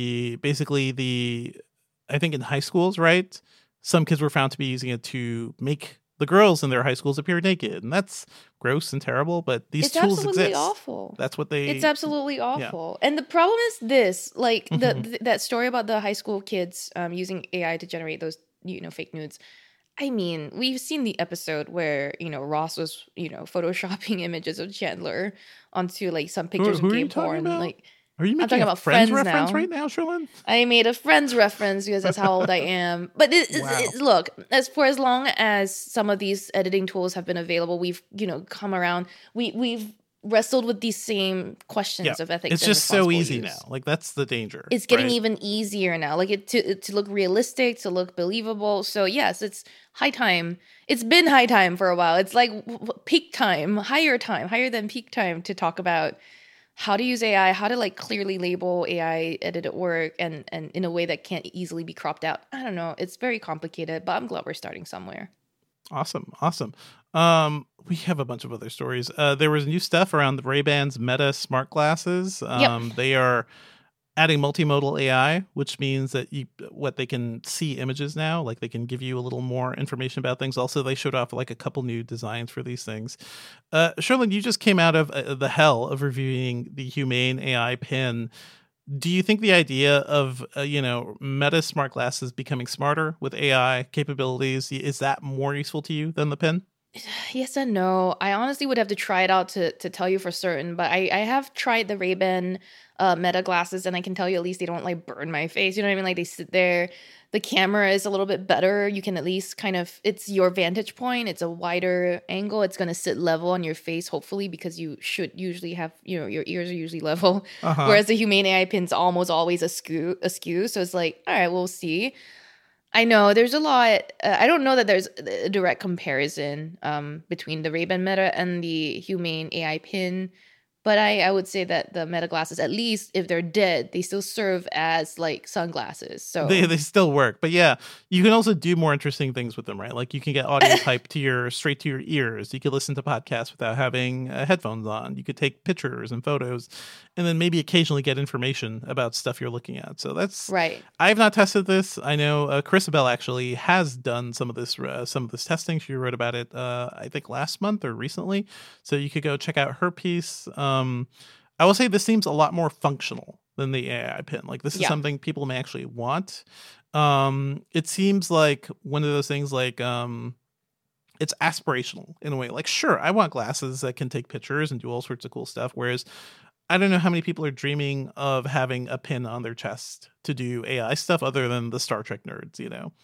I think in high schools, right? Some kids were found to be using it to make the girls in their high schools appear naked, and that's gross and terrible. But these tools exist. It's absolutely awful. That's what they. It's absolutely awful. Yeah. And the problem is this: like that story about the high school kids using AI to generate those fake nudes. I mean, we've seen the episode where, Ross was, photoshopping images of Chandler onto like some pictures of gay porn. Like, are you making a Friends reference right now, Sherlyn? I made a Friends reference because that's how old I am. But look, as long as some of these editing tools have been available, we've, come around. We've wrestled with these same questions of ethics. It's just so easy now. Like, that's the danger. It's getting even easier now. Like, to look realistic, to look believable. So yes, it's high time. It's been high time for a while. It's like peak time, higher than peak time to talk about how to use AI, how to like clearly label AI edited work and in a way that can't easily be cropped out. I don't know. It's very complicated, but I'm glad we're starting somewhere. Awesome. We have a bunch of other stories. There was new stuff around the Ray-Ban's Meta smart glasses. They are adding multimodal AI, which means that they can see images now, like they can give you a little more information about things. Also, they showed off like a couple new designs for these things. Sherlyn, you just came out of the hell of reviewing the Humane AI pin. Do you think the idea of, Meta smart glasses becoming smarter with AI capabilities, is that more useful to you than the pin? Yes and no. I honestly would have to try it out to tell you for certain, but I have tried the Ray-Ban Meta glasses, and I can tell you at least they don't like burn my face. You know what I mean? Like, they sit there. The camera is a little bit better. You can at least it's your vantage point. It's a wider angle. It's going to sit level on your face, hopefully, because you should usually have, your ears are usually level. Whereas the Humane AI pin's almost always askew. So it's like, all right, we'll see. I know there's a lot. I don't know that there's a direct comparison between the Ray-Ban Meta and the Humane AI pin. But I would say that the Meta glasses, at least if they're dead, they still serve as like sunglasses. So they still work. But yeah, you can also do more interesting things with them, right? Like you can get audio piped straight to your ears. You could listen to podcasts without having headphones on. You could take pictures and photos, and then maybe occasionally get information about stuff you're looking at. So that's right. I've not tested this. I know Chrisabel actually has done some of this testing. She wrote about it, I think last month or recently. So you could go check out her piece. I will say this seems a lot more functional than the AI pin. Like, this is something people may actually want. It seems like one of those things like it's aspirational in a way. Like, sure, I want glasses that can take pictures and do all sorts of cool stuff. Whereas I don't know how many people are dreaming of having a pin on their chest to do AI stuff other than the Star Trek nerds,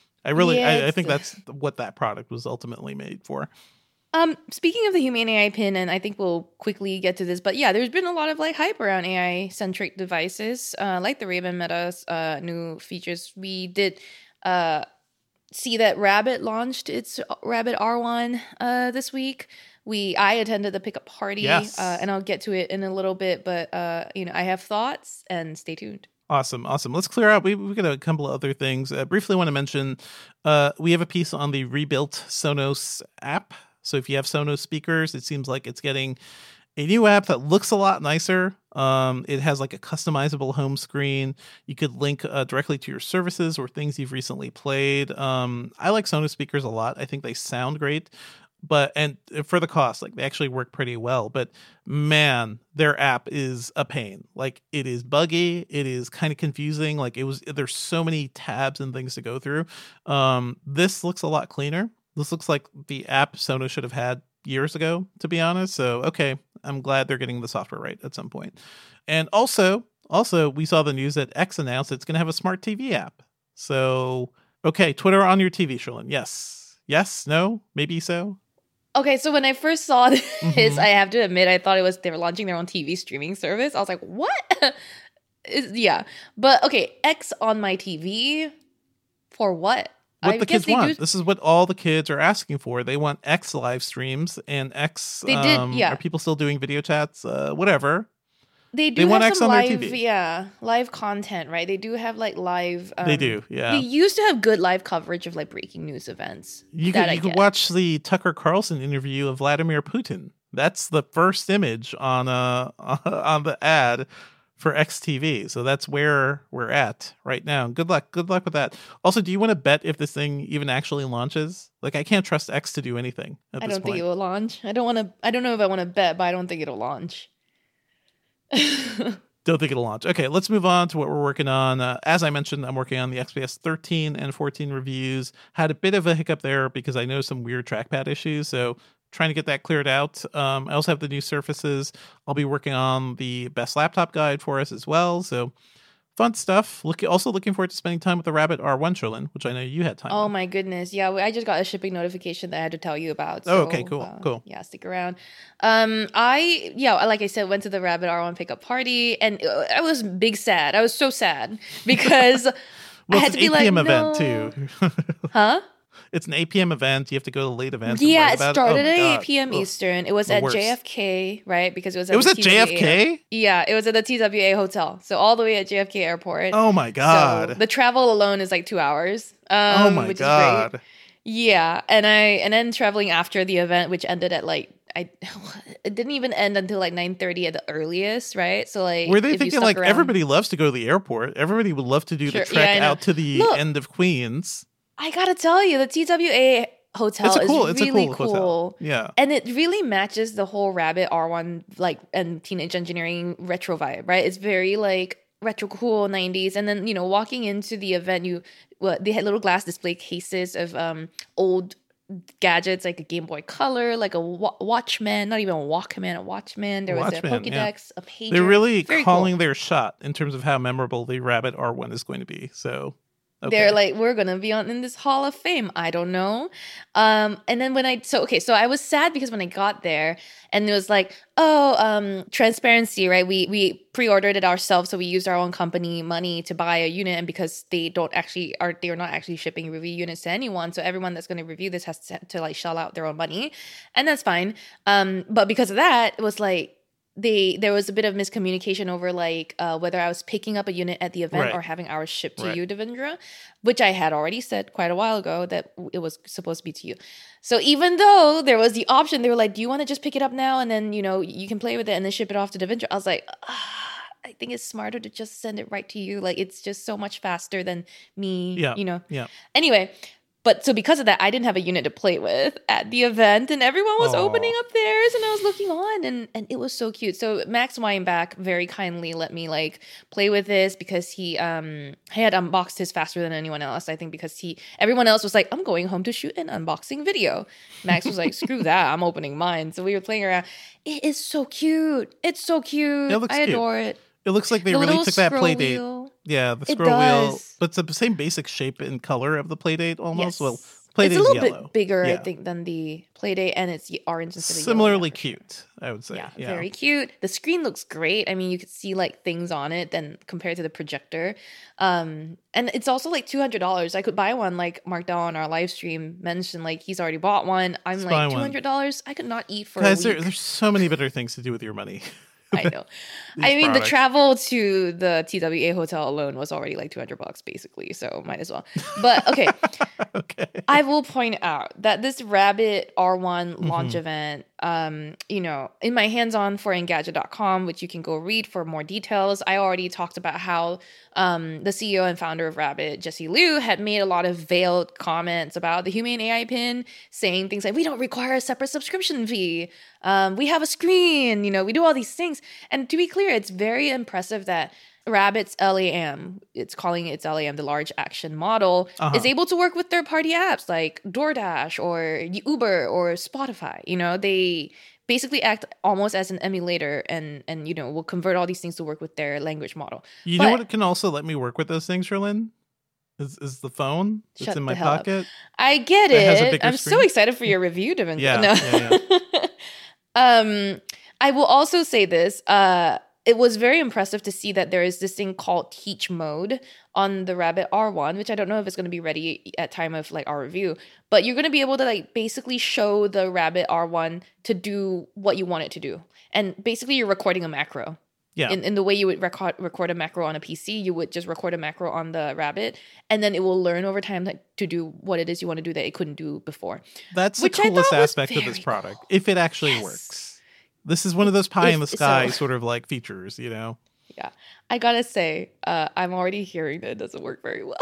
I think that's what that product was ultimately made for. Speaking of the Humane AI pin, and I think we'll quickly get to this, but yeah, there's been a lot of like hype around AI-centric devices, like the Ray-Ban Meta's new features. We did see that Rabbit launched its Rabbit R1 this week. I attended the pickup party, and I'll get to it in a little bit, but I have thoughts, and stay tuned. Awesome. Let's clear out. We've got a couple of other things. Briefly want to mention, we have a piece on the rebuilt Sonos app. So if you have Sonos speakers, it seems like it's getting a new app that looks a lot nicer. It has like a customizable home screen. You could link directly to your services or things you've recently played. I like Sonos speakers a lot. I think they sound great. And for the cost, like they actually work pretty well. But man, their app is a pain. Like, it is buggy. It is kind of confusing. Like, there's so many tabs and things to go through. This looks a lot cleaner. This looks like the app Sonos should have had years ago, to be honest. So, okay, I'm glad they're getting the software right at some point. And also, we saw the news that X announced it's going to have a smart TV app. So Okay, Twitter on your TV, Sherlyn. Yes. Yes? No? Maybe so? Okay, so when I first saw this, Mhm. I have to admit, I thought they were launching their own TV streaming service. I was like, what? Yeah. But okay, X on my TV for what? What I the guess kids want. This is what all the kids are asking for. They want X live streams and X. They did, yeah. Are people still doing video chats? Whatever. They do They want have X some on their live, TV. live content, right? They do have like live. They do, yeah. They used to have good live coverage of like breaking news events. You that I could get. watch the Tucker Carlson interview of Vladimir Putin. That's the first image on on the ad for XTV. So that's where we're at right now. Good luck with that. Also, do you want to bet if this thing even actually launches? Like, I can't trust X to do anything at I this don't point. think it will launch. I don't know if I want to bet, but I don't think it'll launch. Don't think it'll launch. Okay, let's move on to what we're working on. As I mentioned, I'm working on the XPS 13 and 14 reviews. Had a bit of a hiccup there because I know some weird trackpad issues, so trying to get that cleared out. I also have the new Surfaces. I'll be working on the best laptop guide for us as well, so fun stuff. Also looking forward to spending time with the Rabbit R1, Sherlyn, which I know you had time Oh with. my goodness. Yeah, I just got a shipping notification that I had to tell you about. Oh, okay, cool. Yeah, stick around. Like I said, went to the Rabbit R1 pickup party and I was big sad. I was so sad because I Well, had it's to an be 8 p.m. like, event, no. too. Huh? It's an 8 p.m. event. You have to go to late events. and Yeah, worry it about started Oh, at God. 8 p.m. Ugh. Eastern. It was The at worst. JFK, right? Because it was at It was the at TWA. JFK? Yeah, it was at the TWA hotel. So all the way at JFK airport. Oh, my God. So the travel alone is like 2 hours. Oh, my which God. is great. Yeah, and then traveling after the event, which ended at like it didn't even end until like 9:30 at the earliest, right? So like, Were they if you thinking stuck like around- everybody loves to go to the airport? Everybody would love to do Sure, the trek yeah, I know. out to the Look. end of Queens. I gotta tell you, the TWA hotel It's a cool really cool. hotel. Yeah. And it really matches the whole Rabbit R1 like and Teenage Engineering retro vibe, right? It's very like retro cool 90s. And then, walking into the event, they had little glass display cases of old gadgets like a Game Boy Color, like a Watchman, not even a Walkman, a Watchman. There was a Watchman, yeah. Pokédex, a pager. They're really Very calling cool. their shot in terms of how memorable the Rabbit R1 is going to be. So okay. They're like, we're gonna be in this Hall of Fame. I don't know. And then so I was sad because when I got there and it was like, transparency, right? We pre-ordered it ourselves, so we used our own company money to buy a unit, and because they're not actually shipping review units to anyone, so everyone that's going to review this has to like shell out their own money, and that's fine. But because of that, it was like there was a bit of miscommunication over like whether I was picking up a unit at the event Right. or having ours shipped to Right. you, Devendra, which I had already said quite a while ago that it was supposed to be to you. So even though there was the option, they were like, do you want to just pick it up now and then, you can play with it and then ship it off to Devendra? I was like, I think it's smarter to just send it right to you. Like, it's just so much faster than me, Yeah. you know? Yeah. Anyway, but so because of that, I didn't have a unit to play with at the event, and everyone was Aw. opening up theirs, and I was looking on, and it was so cute. So Max Weinbach very kindly let me like play with this because he had unboxed his faster than anyone else. I think because everyone else was like, I'm going home to shoot an unboxing video. Max was like, screw that, I'm opening mine. So we were playing around. It is so cute. It's so cute. It looks I cute. adore it. It looks like they The really little took that scroll play date. wheel. Yeah, the It scroll wheel. does. But it's the same basic shape and color of the play date almost. Yes. Well, play It's date a little is yellow. bit bigger, I Yeah. think, than the Playdate, and it's orange instead of yellow. Similarly Yeah, for sure. cute, I would say. Yeah, very cute. The screen looks great. I mean, you could see like things on it then compared to the projector. And it's also like $200. I could buy one, like Mark Dow on our live stream mentioned, like he's already bought one. I'm Let's buy like one. $200. I could not eat for Guys, a week. there's so many better things to do with your money. I know. These I mean, products. the travel to the TWA hotel alone was already like $200 basically, so might as well. But okay, Okay. I will point out that this Rabbit R1 Mm-hmm. launch event, in my hands-on for Engadget.com, which you can go read for more details, I already talked about how the CEO and founder of Rabbit, Jesse Liu, had made a lot of veiled comments about the Humane AI pin, saying things like, we don't require a separate subscription fee. We have a screen, we do all these things. And to be clear, it's very impressive that Rabbit's LAM, it's calling its LAM, the large action model, is able to work with third-party apps like DoorDash or Uber or Spotify. They basically act almost as an emulator and will convert all these things to work with their language model. You know But- what can also let me work with those things, Sherlyn? is the phone that's Shut in my the hell up. pocket. I get That has a it. bigger I'm so screen? excited for your review, Devin. Yeah, No. yeah. I will also say this. It was very impressive to see that there is this thing called teach mode on the Rabbit R1, which I don't know if it's going to be ready at time of like our review, but you're going to be able to like basically show the Rabbit R1 to do what you want it to do. And basically you're recording a macro. Yeah. In the way you would record a macro on a PC, you would just record a macro on the Rabbit, and then it will learn over time to do what it is you want to do that it couldn't do before. That's Which the I coolest thought was aspect of this very product, cool. if it actually Yes. works. This is one of those pie in the If- sky so- sort of like features, you know? Yeah, I gotta say, I'm already hearing that it doesn't work very well.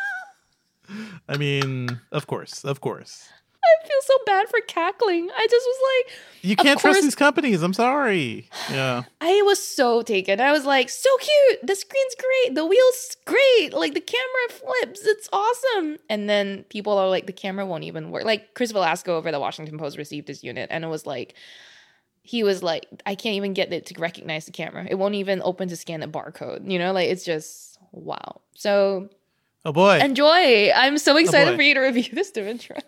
I mean, of course. I feel so bad for cackling. I just was like, You Of can't trust course- these companies. I'm sorry. Yeah. I was so taken. I was like, so cute. The screen's great. The wheel's great. Like the camera flips. It's awesome. And then people are like, the camera won't even work. Like Chris Velasco over the Washington Post received his unit, and it was like, he was like, I can't even get it to recognize the camera. It won't even open to scan the barcode. You know, like it's just wow. So Oh boy. enjoy. I'm so excited boy. for you to review this, Devindra.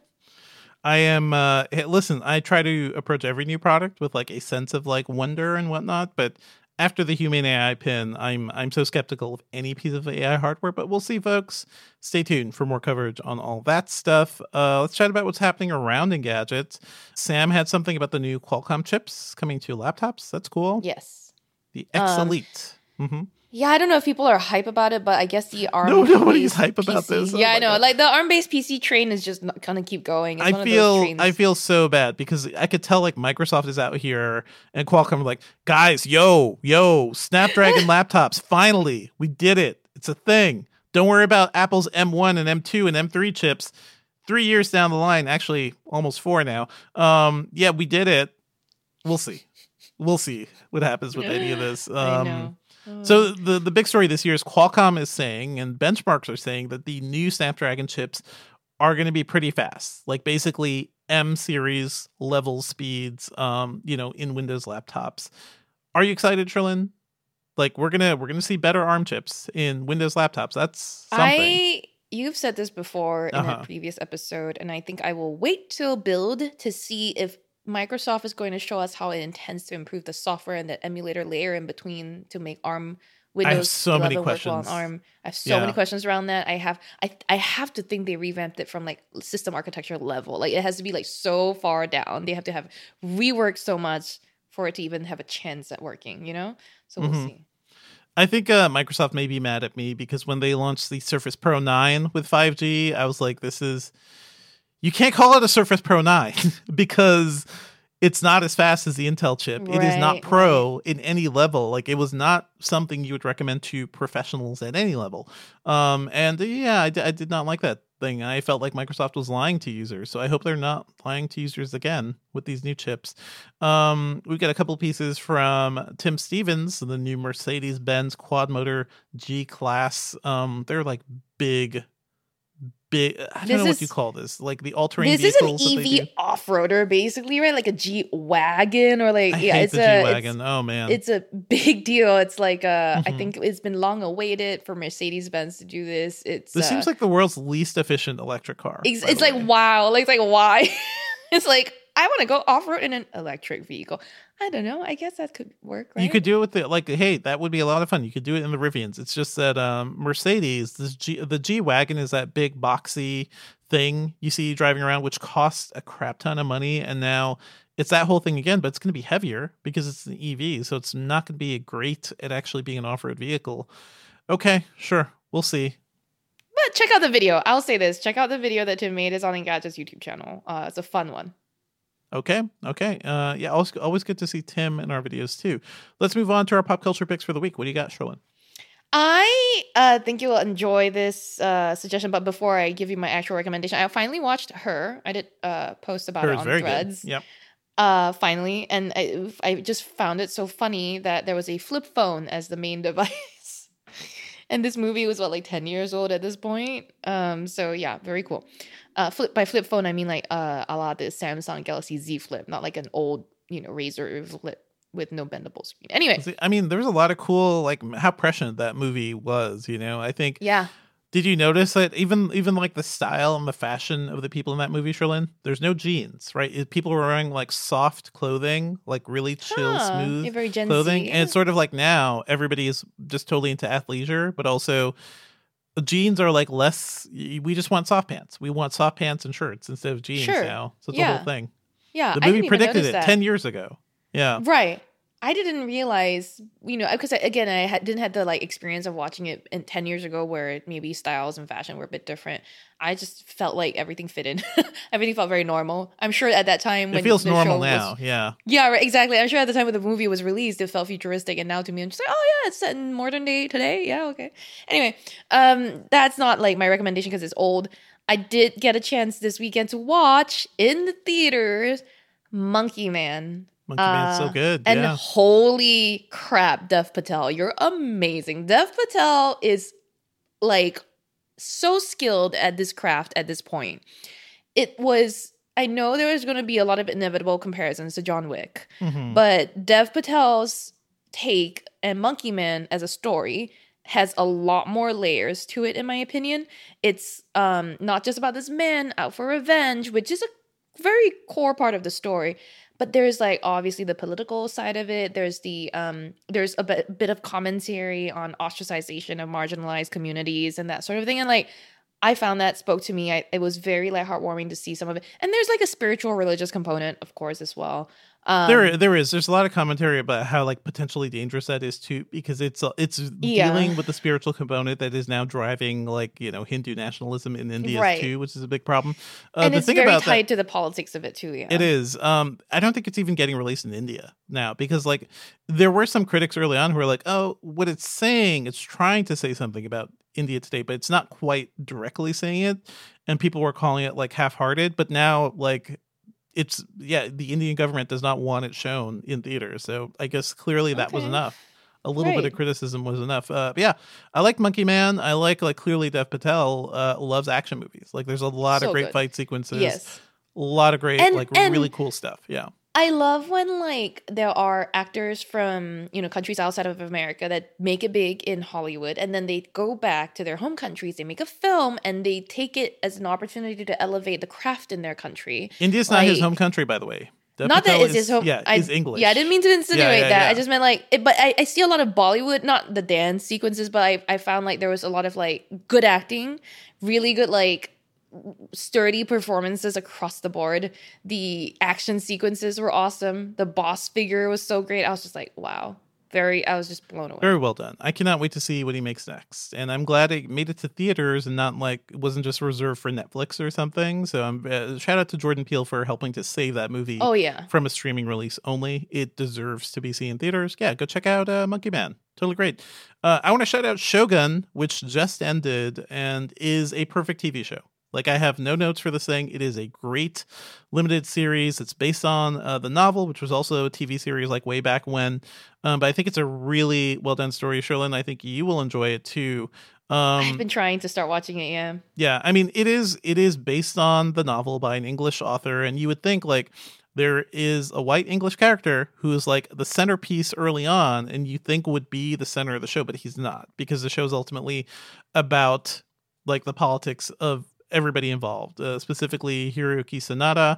I am hey, listen, I try to approach every new product with like a sense of like wonder and whatnot, but after the Humane AI pin, I'm so skeptical of any piece of AI hardware, but we'll see, folks. Stay tuned for more coverage on all that stuff. Let's chat about what's happening around Engadget. Sam had something about the new Qualcomm chips coming to laptops. That's cool. Yes. The X Elite. Yeah, I don't know if people are hype about it, but I guess the ARM. No, nobody's hype about PC this. Oh Yeah, my I know. God. Like the ARM-based PC train is just not gonna keep going. It's one of those trains. I feel so bad because I could tell like Microsoft is out here and Qualcomm are like, guys, yo, Snapdragon laptops, finally, we did it. It's a thing. Don't worry about Apple's M1 and M2 and M3 chips. 3 years down the line, actually almost 4 now. Yeah, we did it. We'll see. We'll see what happens with any of this. I know. So the big story this year is Qualcomm is saying, and benchmarks are saying, that the new Snapdragon chips are going to be pretty fast, like basically M series level speeds, in Windows laptops. Are you excited, Trillin? Like we're gonna see better ARM chips in Windows laptops. That's something. You've said this before in a previous episode, and I think I will wait till build to see if Microsoft is going to show us how it intends to improve the software and the emulator layer in between to make ARM Windows so many 11 work well on questions. ARM. I have so many questions around that. I have to think they revamped it from like system architecture level. Like it has to be like so far down. They have to have reworked so much for it to even have a chance at working, you know? So we'll see. I think Microsoft may be mad at me because when they launched the Surface Pro 9 with 5G, I was like, you can't call it a Surface Pro 9 because it's not as fast as the Intel chip. It is not pro in any level. Like it was not something you would recommend to professionals at any level. I did not like that thing. I felt like Microsoft was lying to users. So I hope they're not lying to users again with these new chips. We've got a couple pieces from Tim Stevens, the new Mercedes-Benz quad motor G-Class. They're like big. I don't know what you call this. Like the all-terrain This is vehicles. an EV off-roader, basically, right? Like a G-Wagon or like, I hate the G-Wagon. Oh, man. It's a big deal. It's like, I think it's been long awaited for Mercedes-Benz to do this. This seems like the world's least efficient electric car. It's like, wow. Like, why? It's like, I want to go off-road in an electric vehicle. I don't know. I guess that could work, right? You could do it with hey, that would be a lot of fun. You could do it in the Rivians. It's just that Mercedes, the G-Wagon is that big boxy thing you see driving around, which costs a crap ton of money. And now it's that whole thing again, but it's going to be heavier because it's an EV. So it's not going to be great at actually being an off-road vehicle. Okay, sure. We'll see. But check out the video. I'll say this. Check out the video that Tim made. It's on Engadget's YouTube channel. It's a fun one. Okay. Always good to see Tim in our videos too. Let's move on to our pop culture picks for the week. What do you got, Sherlyn? I think you'll enjoy this suggestion, but before I give you my actual recommendation, I finally watched Her. I did post about it on Threads. Good. Yep. Finally, and I just found it so funny that there was a flip phone as the main device. And this movie was 10 years old at this point. So yeah, very cool. By flip phone, I mean like a la the Samsung Galaxy Z Flip, not like an old Razr flip with no bendable screen. Anyway, I mean, there was a lot of cool how prescient that movie was. I think Did you notice that even like the style and the fashion of the people in that movie, Sherlyn? There's no jeans, right? People were wearing like soft clothing, like really chill, smooth very Gen clothing. Z. And it's sort of like now everybody is just totally into athleisure, but also jeans are like less. We just want soft pants. We want soft pants and shirts instead of jeans now. So it's a whole thing. Yeah, the movie predicted it 10 years ago. Yeah, right. I didn't realize, because again, didn't have the like experience of watching it 10 years ago where maybe styles and fashion were a bit different. I just felt like everything fit in. Everything felt very normal. I'm sure at that time when it feels the normal show now. Yeah, right, exactly. I'm sure at the time when the movie was released, it felt futuristic, and now to me, I'm just like, oh yeah, it's set in modern day today. Yeah, okay. Anyway, that's not like my recommendation because it's old. I did get a chance this weekend to watch in the theaters Monkey Man. Monkey Man's so good. And holy crap, Dev Patel, you're amazing. Dev Patel is like so skilled at this craft at this point. I know there was going to be a lot of inevitable comparisons to John Wick, but Dev Patel's take and Monkey Man as a story has a lot more layers to it, in my opinion. It's not just about this man out for revenge, which is a very core part of the story. But there's like obviously the political side of it. There's there's a bit of commentary on ostracization of marginalized communities and that sort of thing. And like I found that spoke to me. It was very like heartwarming to see some of it. And there's like a spiritual religious component, of course, as well. There's a lot of commentary about how like potentially dangerous that is too, because it's dealing with the spiritual component that is now driving like Hindu nationalism in India too, which is a big problem. And it's very tied to the politics of it too. Yeah, it is. I don't think it's even getting released in India now because like there were some critics early on who were like, oh, what it's saying, it's trying to say something about India today, but it's not quite directly saying it, and people were calling it like half-hearted. But now like. The Indian government does not want it shown in theaters. So I guess clearly that was enough. A little bit of criticism was enough. I like Monkey Man. I like clearly Dev Patel loves action movies. Like there's a lot of great fight sequences. Yes. A lot of great and really cool stuff. Yeah. I love when like there are actors from, countries outside of America that make it big in Hollywood and then they go back to their home countries, they make a film and they take it as an opportunity to elevate the craft in their country. India's not his home country, by the way. Not that it's his home. Yeah, he's English. Yeah, I didn't mean to insinuate that. Yeah. I just meant but I see a lot of Bollywood, not the dance sequences, but I found like there was a lot of like good acting, really good like sturdy performances across the board. The action sequences were awesome. The boss figure was so great. I was just like, wow. I was just blown away. Very well done. I cannot wait to see what he makes next. And I'm glad it made it to theaters and not like it wasn't just reserved for Netflix or something. So shout out to Jordan Peele for helping to save that movie from a streaming release only. It deserves to be seen in theaters. Yeah, go check out Monkey Man. Totally great. I want to shout out Shogun, which just ended and is a perfect TV show. Like, I have no notes for this thing. It is a great limited series. It's based on the novel, which was also a TV series like way back when. But I think it's a really well-done story, Sherlyn. I think you will enjoy it, too. I've been trying to start watching it, yeah. Yeah, I mean, it is based on the novel by an English author. And you would think, like, there is a white English character who is, like, the centerpiece early on, and you think would be the center of the show, but he's not. Because the show is ultimately about, like, the politics of everybody involved, specifically Hiroyuki Sanada,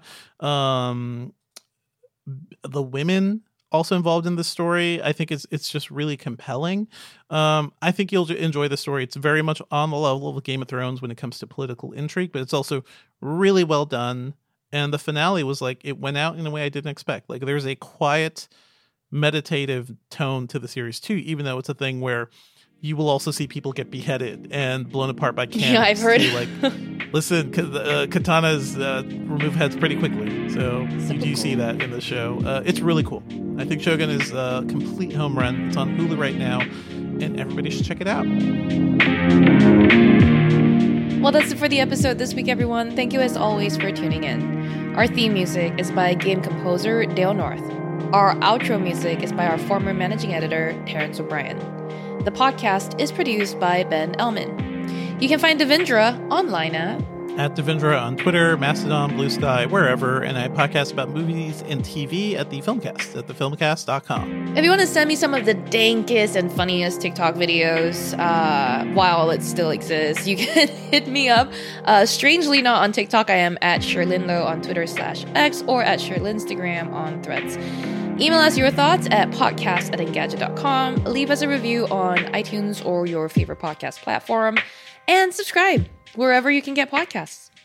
the women also involved in the story. I think it's just really compelling. I think you'll enjoy the story. It's very much on the level of Game of Thrones when it comes to political intrigue, but it's also really well done. And the finale was like, it went out in a way I didn't expect. Like, there's a quiet, meditative tone to the series too, even though it's a thing where you will also see people get beheaded and blown apart by cannons. Yeah, I've heard. Like, listen, katanas remove heads pretty quickly. So you do see that in the show. It's really cool. I think Shogun is a complete home run. It's on Hulu right now, and everybody should check it out. Well, that's it for the episode this week, everyone. Thank you as always for tuning in. Our theme music is by game composer Dale North. Our outro music is by our former managing editor, Terrence O'Brien. The podcast is produced by Ben Ellman. You can find Devindra online at at Devindra on Twitter, Mastodon, Blue Sky, wherever. And I podcast about movies and TV at The Filmcast at thefilmcast.com. If you want to send me some of the dankest and funniest TikTok videos while it still exists, you can hit me up. Strangely not on TikTok, I am at Sherlindo on Twitter/X or at Sherlinstagram on Threads. Email us your thoughts at podcast@engadget.com. Leave us a review on iTunes or your favorite podcast platform. And subscribe wherever you can get podcasts.